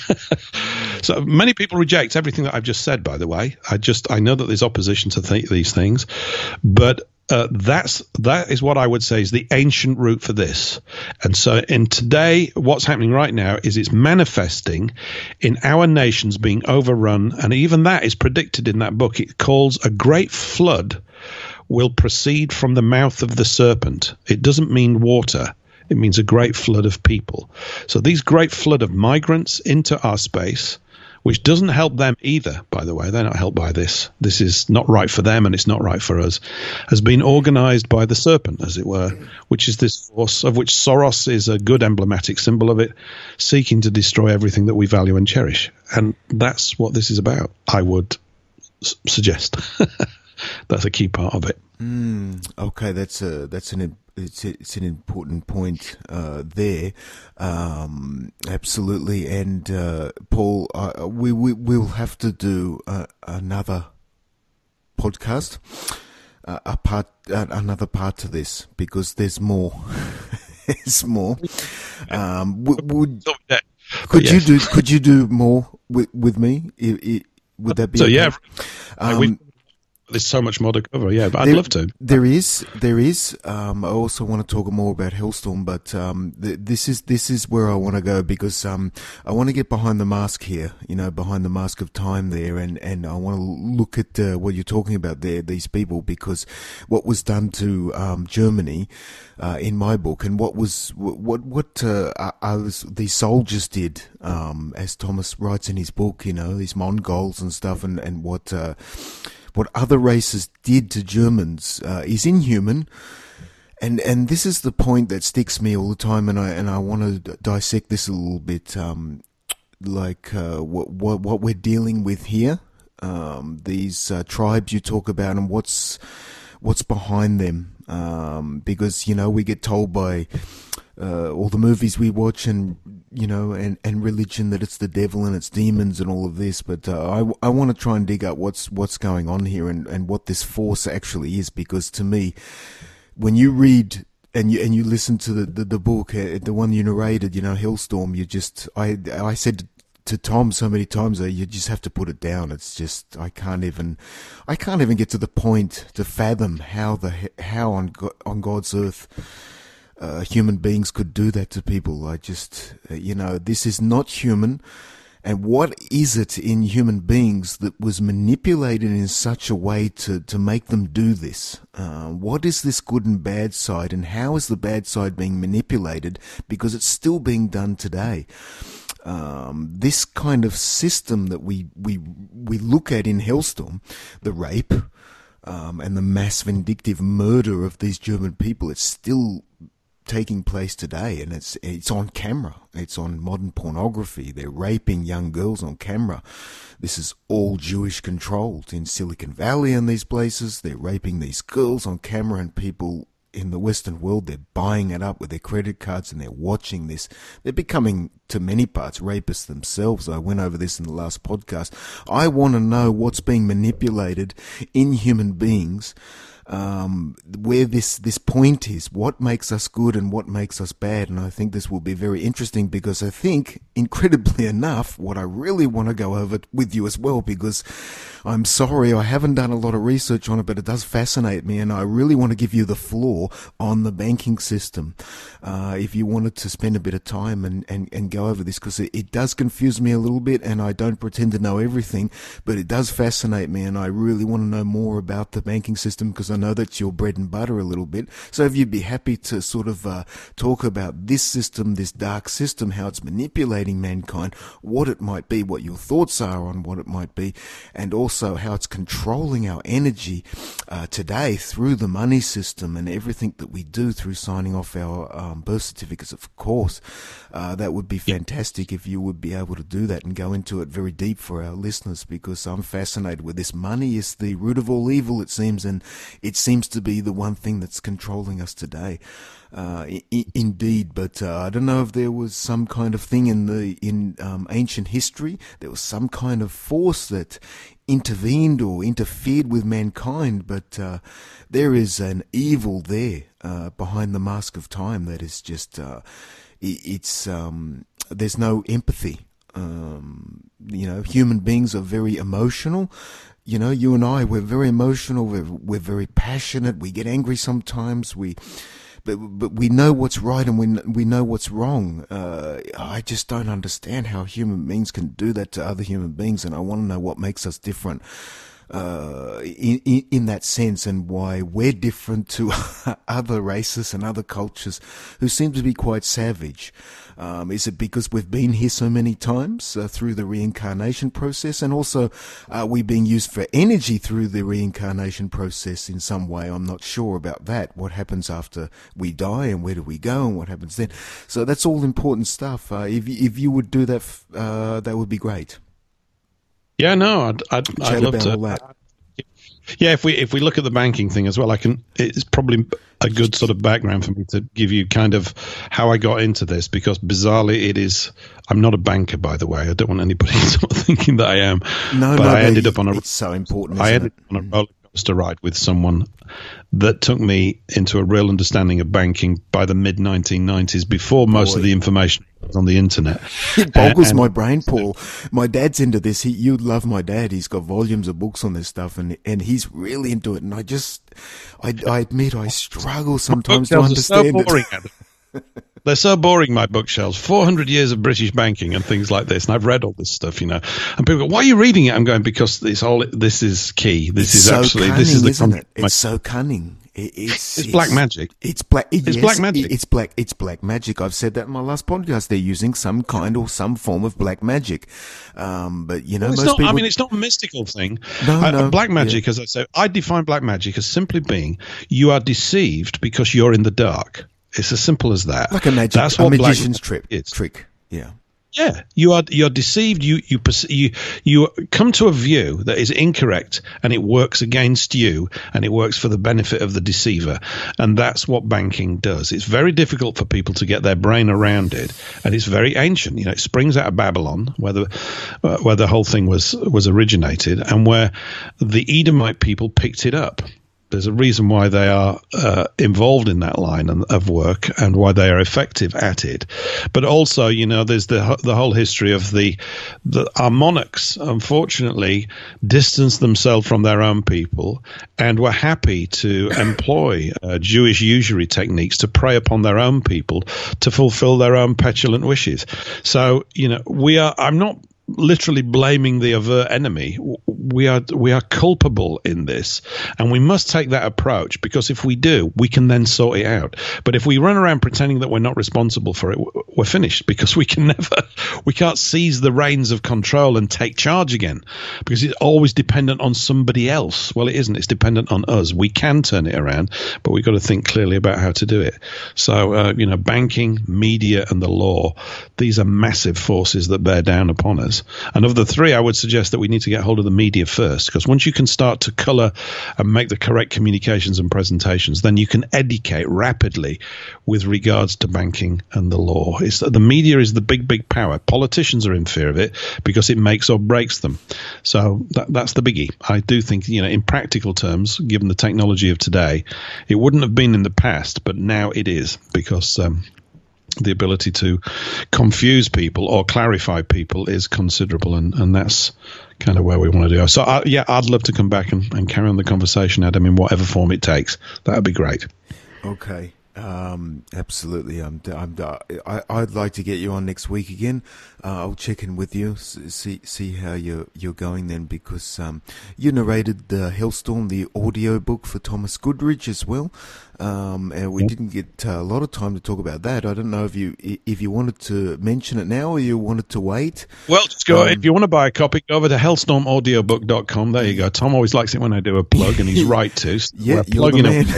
So many people reject everything that I've just said, by the way. I know that there's opposition to these things, but that is what I would say is the ancient root for this. And so in today, what's happening right now is it's manifesting in our nations being overrun. And even that is predicted in that book. It calls a great flood will proceed from the mouth of the serpent. It doesn't mean water. It means a great flood of people. So these great flood of migrants into our space, which doesn't help them either, by the way. They're not helped by this. This is not right for them, and it's not right for us, has been organized by the serpent, as it were, which is this force of which Soros is a good emblematic symbol of it, seeking to destroy everything that we value and cherish. And that's what this is about, I would suggest. That's a key part of it. Okay, it's an important point there, absolutely. And Paul, we'll have to do another podcast, another part to this, because there's more. There's more. Could you do more with me? Would that be so? Okay? Yeah. There's so much more to cover, yeah, but I'd love to. There is. I also want to talk more about Hellstorm, but this is where I want to go, because I want to get behind the mask here, behind the mask of time there, and I want to look at what you're talking about there, these people, because what was done to Germany in my book, and what these soldiers did, as Thomas writes in his book, these Mongols and stuff, and what other races did to Germans is inhuman, and this is the point that sticks me all the time, and I want to dissect this a little bit, what we're dealing with here, these tribes you talk about, and what's behind them, because we get told by all the movies we watch and religion that it's the devil and it's demons and all of this, but I want to try and dig up what's going on here and what this force actually is, because to me, when you read and you listen to the book, the one you narrated, Hellstorm, I said to Tom so many times, you just have to put it down. It's just I can't even get to the point to fathom how on God's earth human beings could do that to people. I just, this is not human. And what is it in human beings that was manipulated in such a way to make them do this? What is this good and bad side, and how is the bad side being manipulated? Because it's still being done today. This kind of system that we look at in Hellstorm, the rape, and the mass vindictive murder of these German people, it's still taking place today, and it's on camera. It's on modern pornography. They're raping young girls on camera. This is all Jewish controlled in Silicon Valley and these places. They're raping these girls on camera, and people in the Western world, they're buying it up with their credit cards and they're watching this. They're becoming, to many parts, rapists themselves. I went over this in the last podcast. I want to know what's being manipulated in human beings, where this point is, what makes us good and what makes us bad. And I think this will be very interesting, because I think, incredibly enough, what I really want to go over with you as well, because I'm sorry I haven't done a lot of research on it, but it does fascinate me, and I really want to give you the floor on the banking system. If you wanted to spend a bit of time and go over this, because it does confuse me a little bit, and I don't pretend to know everything, but it does fascinate me, and I really want to know more about the banking system, because I know that's your bread and butter a little bit. So if you'd be happy to sort of talk about this system, this dark system, how it's manipulating mankind, what it might be, what your thoughts are on what it might be, and also how it's controlling our energy today through the money system and everything that we do through signing off our birth certificates, of course. That would be fantastic if you would be able to do that and go into it very deep for our listeners, because I'm fascinated with this. Money is the root of all evil, it seems, and it seems to be the one thing that's controlling us today. Indeed, but I don't know if there was some kind of thing in ancient history. There was some kind of force that intervened or interfered with mankind, but there is an evil there behind the mask of time that is just there's no empathy. Human beings are very emotional. You and I, we're very emotional. We're very passionate. We get angry sometimes. But we know what's right and we know what's wrong. I just don't understand how human beings can do that to other human beings, and I want to know what makes us different in that sense, and why we're different to other races and other cultures who seem to be quite savage. Is it because we've been here so many times through the reincarnation process, and also are we being used for energy through the reincarnation process in some way? I'm not sure about that. What happens after we die, and where do we go, and what happens then? So that's all important stuff. If you would do that, that would be great. Yeah, no, I'd love to. All that. Yeah, if we look at the banking thing as well, it's probably a good sort of background for me to give you kind of how I got into this, because bizarrely I'm not a banker, by the way. I don't want anybody sort of thinking that I am. I ended up on it's so important. I ended up on a roller coaster ride with someone that took me into a real understanding of banking by the mid 1990s, before most of the information was on the internet. It boggles my brain, Paul. My dad's into this. You'd love my dad. He's got volumes of books on this stuff, and he's really into it. And I admit I struggle sometimes to understand it. They're so boring, my bookshelves. 400 years of British banking and things like this. And I've read all this stuff, And people go, why are you reading it? I'm going, because this is key. This is so absolutely, cunning, this is the isn't it? It's so cunning. It's black magic. It's black. It's yes, black magic. It's black magic. I've said that in my last podcast. They're using some kind or some form of black magic. But most people. I mean, it's not a mystical thing. No. Black magic, as I say, I define black magic as simply being you are deceived because you're in the dark. It's as simple as that. Like a magician's trick. Yeah. Yeah, you're deceived. You come to a view that is incorrect, and it works against you, and it works for the benefit of the deceiver, and that's what banking does. It's very difficult for people to get their brain around it, and it's very ancient. It springs out of Babylon, where the whole thing was originated, and where the Edomite people picked it up. There's a reason why they are involved in that line of work, and why they are effective at it. But also, there's the whole history of our monarchs, unfortunately, distanced themselves from their own people and were happy to employ Jewish usury techniques to prey upon their own people to fulfill their own petulant wishes. So, I'm not literally blaming the overt enemy. We are culpable in this, and we must take that approach, because if we do, we can then sort it out. But if we run around pretending that we're not responsible for it, we're finished, because we can't seize the reins of control and take charge again, because it's always dependent on somebody else. Well, it isn't. It's dependent on us. We can turn it around, but we've got to think clearly about how to do it. So, banking, media, and the law, these are massive forces that bear down upon us. And of the three, I would suggest that we need to get hold of the media first, because once you can start to colour and make the correct communications and presentations, then you can educate rapidly with regards to banking and the law. The media is the big power. Politicians are in fear of it because it makes or breaks them. So that's the biggie. I do think, in practical terms, given the technology of today, it wouldn't have been in the past, but now it is, because the ability to confuse people or clarify people is considerable, and that's kind of where we want to do. So, I'd love to come back and carry on the conversation, Adam, in whatever form it takes. That would be great. Okay. Absolutely. I'd like to get you on next week again. I'll check in with you, see how you're going then, because you narrated the Hellstorm, the audio book for Thomas Goodridge as well. And we didn't get a lot of time to talk about that. I don't know if you wanted to mention it now or you wanted to wait. Well, just go. If you want to buy a copy, go over to hellstormaudiobook.com. There you go. Tom always likes it when I do a plug, and he's right to. So yeah, you're the man.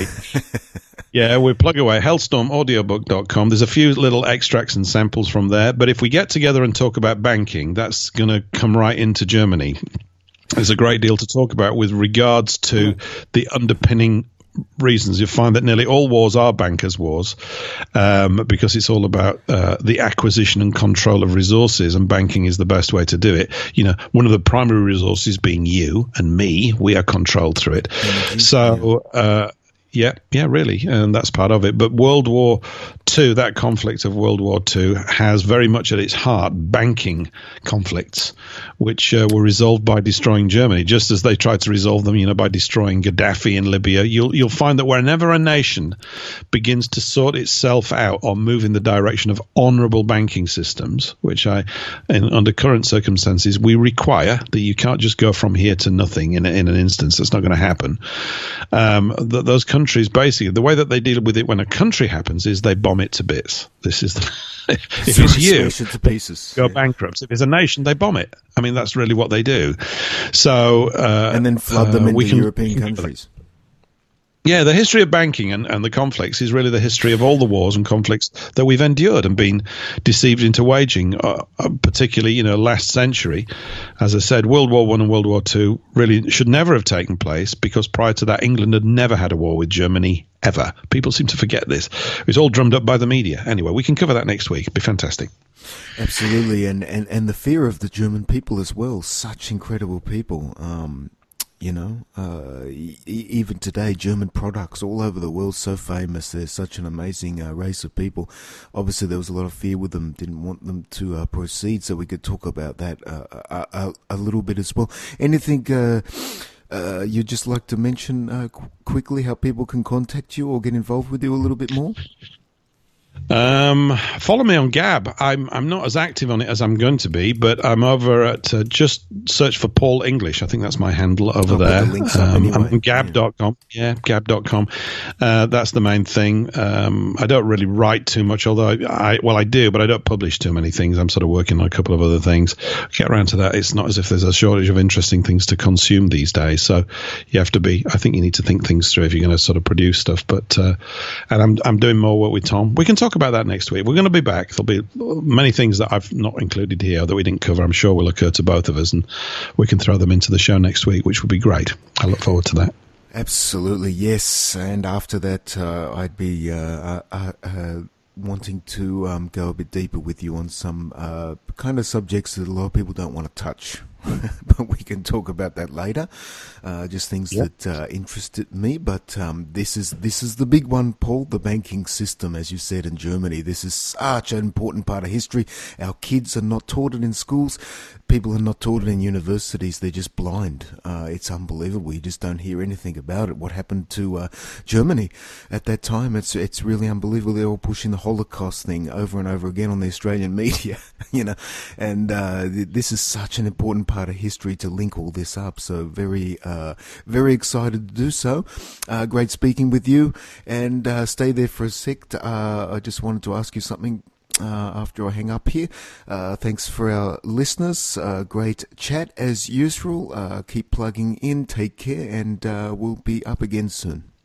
Yeah, we plug away. Hellstormaudiobook.com. There's a few little extracts and samples from there. But if we get together and talk about banking, that's going to come right into Germany. There's a great deal to talk about with regards to the underpinning reasons. You'll find that nearly all wars are bankers' wars, because it's all about the acquisition and control of resources, and banking is the best way to do it. One of the primary resources being you and me. We are controlled through it. So yeah, really, and that's part of it. But World War II, that conflict of World War II, has very much at its heart banking conflicts, which were resolved by destroying Germany, just as they tried to resolve them, by destroying Gaddafi in Libya. You'll find that whenever a nation begins to sort itself out or move in the direction of honourable banking systems, which under current circumstances, we require that you can't just go from here to nothing in an instance. That's not going to happen. Those countries, basically, the way that they deal with it when a country happens is they bomb it to bits. This is if it's you, to pieces. Go bankrupt. If it's a nation, they bomb it. I mean, that's really what they do. So and then flood them into European countries. Yeah, the history of banking and the conflicts is really the history of all the wars and conflicts that we've endured and been deceived into waging, particularly, last century. As I said, World War I and World War II really should never have taken place, because prior to that, England had never had a war with Germany, ever. People seem to forget this. It was all drummed up by the media. Anyway, we can cover that next week. It'd be fantastic. Absolutely, and the fear of the German people as well. Such incredible people. Even today, German products all over the world, so famous. They're such an amazing race of people. Obviously, there was a lot of fear with them, didn't want them to proceed, so we could talk about that a little bit as well. Anything you'd just like to mention quickly, how people can contact you or get involved with you a little bit more? Follow me on Gab. I'm not as active on it as I'm going to be, but I'm over at just search for Paul English. I think that's my handle over there. I'm on Gab.com. Yeah, Gab.com. That's the main thing. I don't really write too much, although I do, but I don't publish too many things. I'm sort of working on a couple of other things. Get around to that. It's not as if there's a shortage of interesting things to consume these days. So you have to I think you need to think things through if you're going to sort of produce stuff. But and I'm doing more work with Tom. We can talk about that next week. We're going to be back. There'll be many things that I've not included here that we didn't cover. I'm sure will occur to both of us, and we can throw them into the show next week, which would be great. I look forward to that. Absolutely, yes. And after that, I'd be wanting to go a bit deeper with you on some kind of subjects that a lot of people don't want to touch. but we can talk about that later. Just things that interested me. But this is the big one, Paul. The banking system, as you said, in Germany. This is such an important part of history. Our kids are not taught it in schools. People are not taught it in universities. They're just blind. It's unbelievable. You just don't hear anything about it. What happened to Germany at that time? It's really unbelievable. They're all pushing the Holocaust thing over and over again on the Australian media, and this is such an important part of history to link all this up. So very excited to do so. Great speaking with you, and stay there for a sec. I just wanted to ask you something after I hang up here. Thanks for our listeners. Great chat as usual. Keep plugging in. Take care, and we'll be up again soon.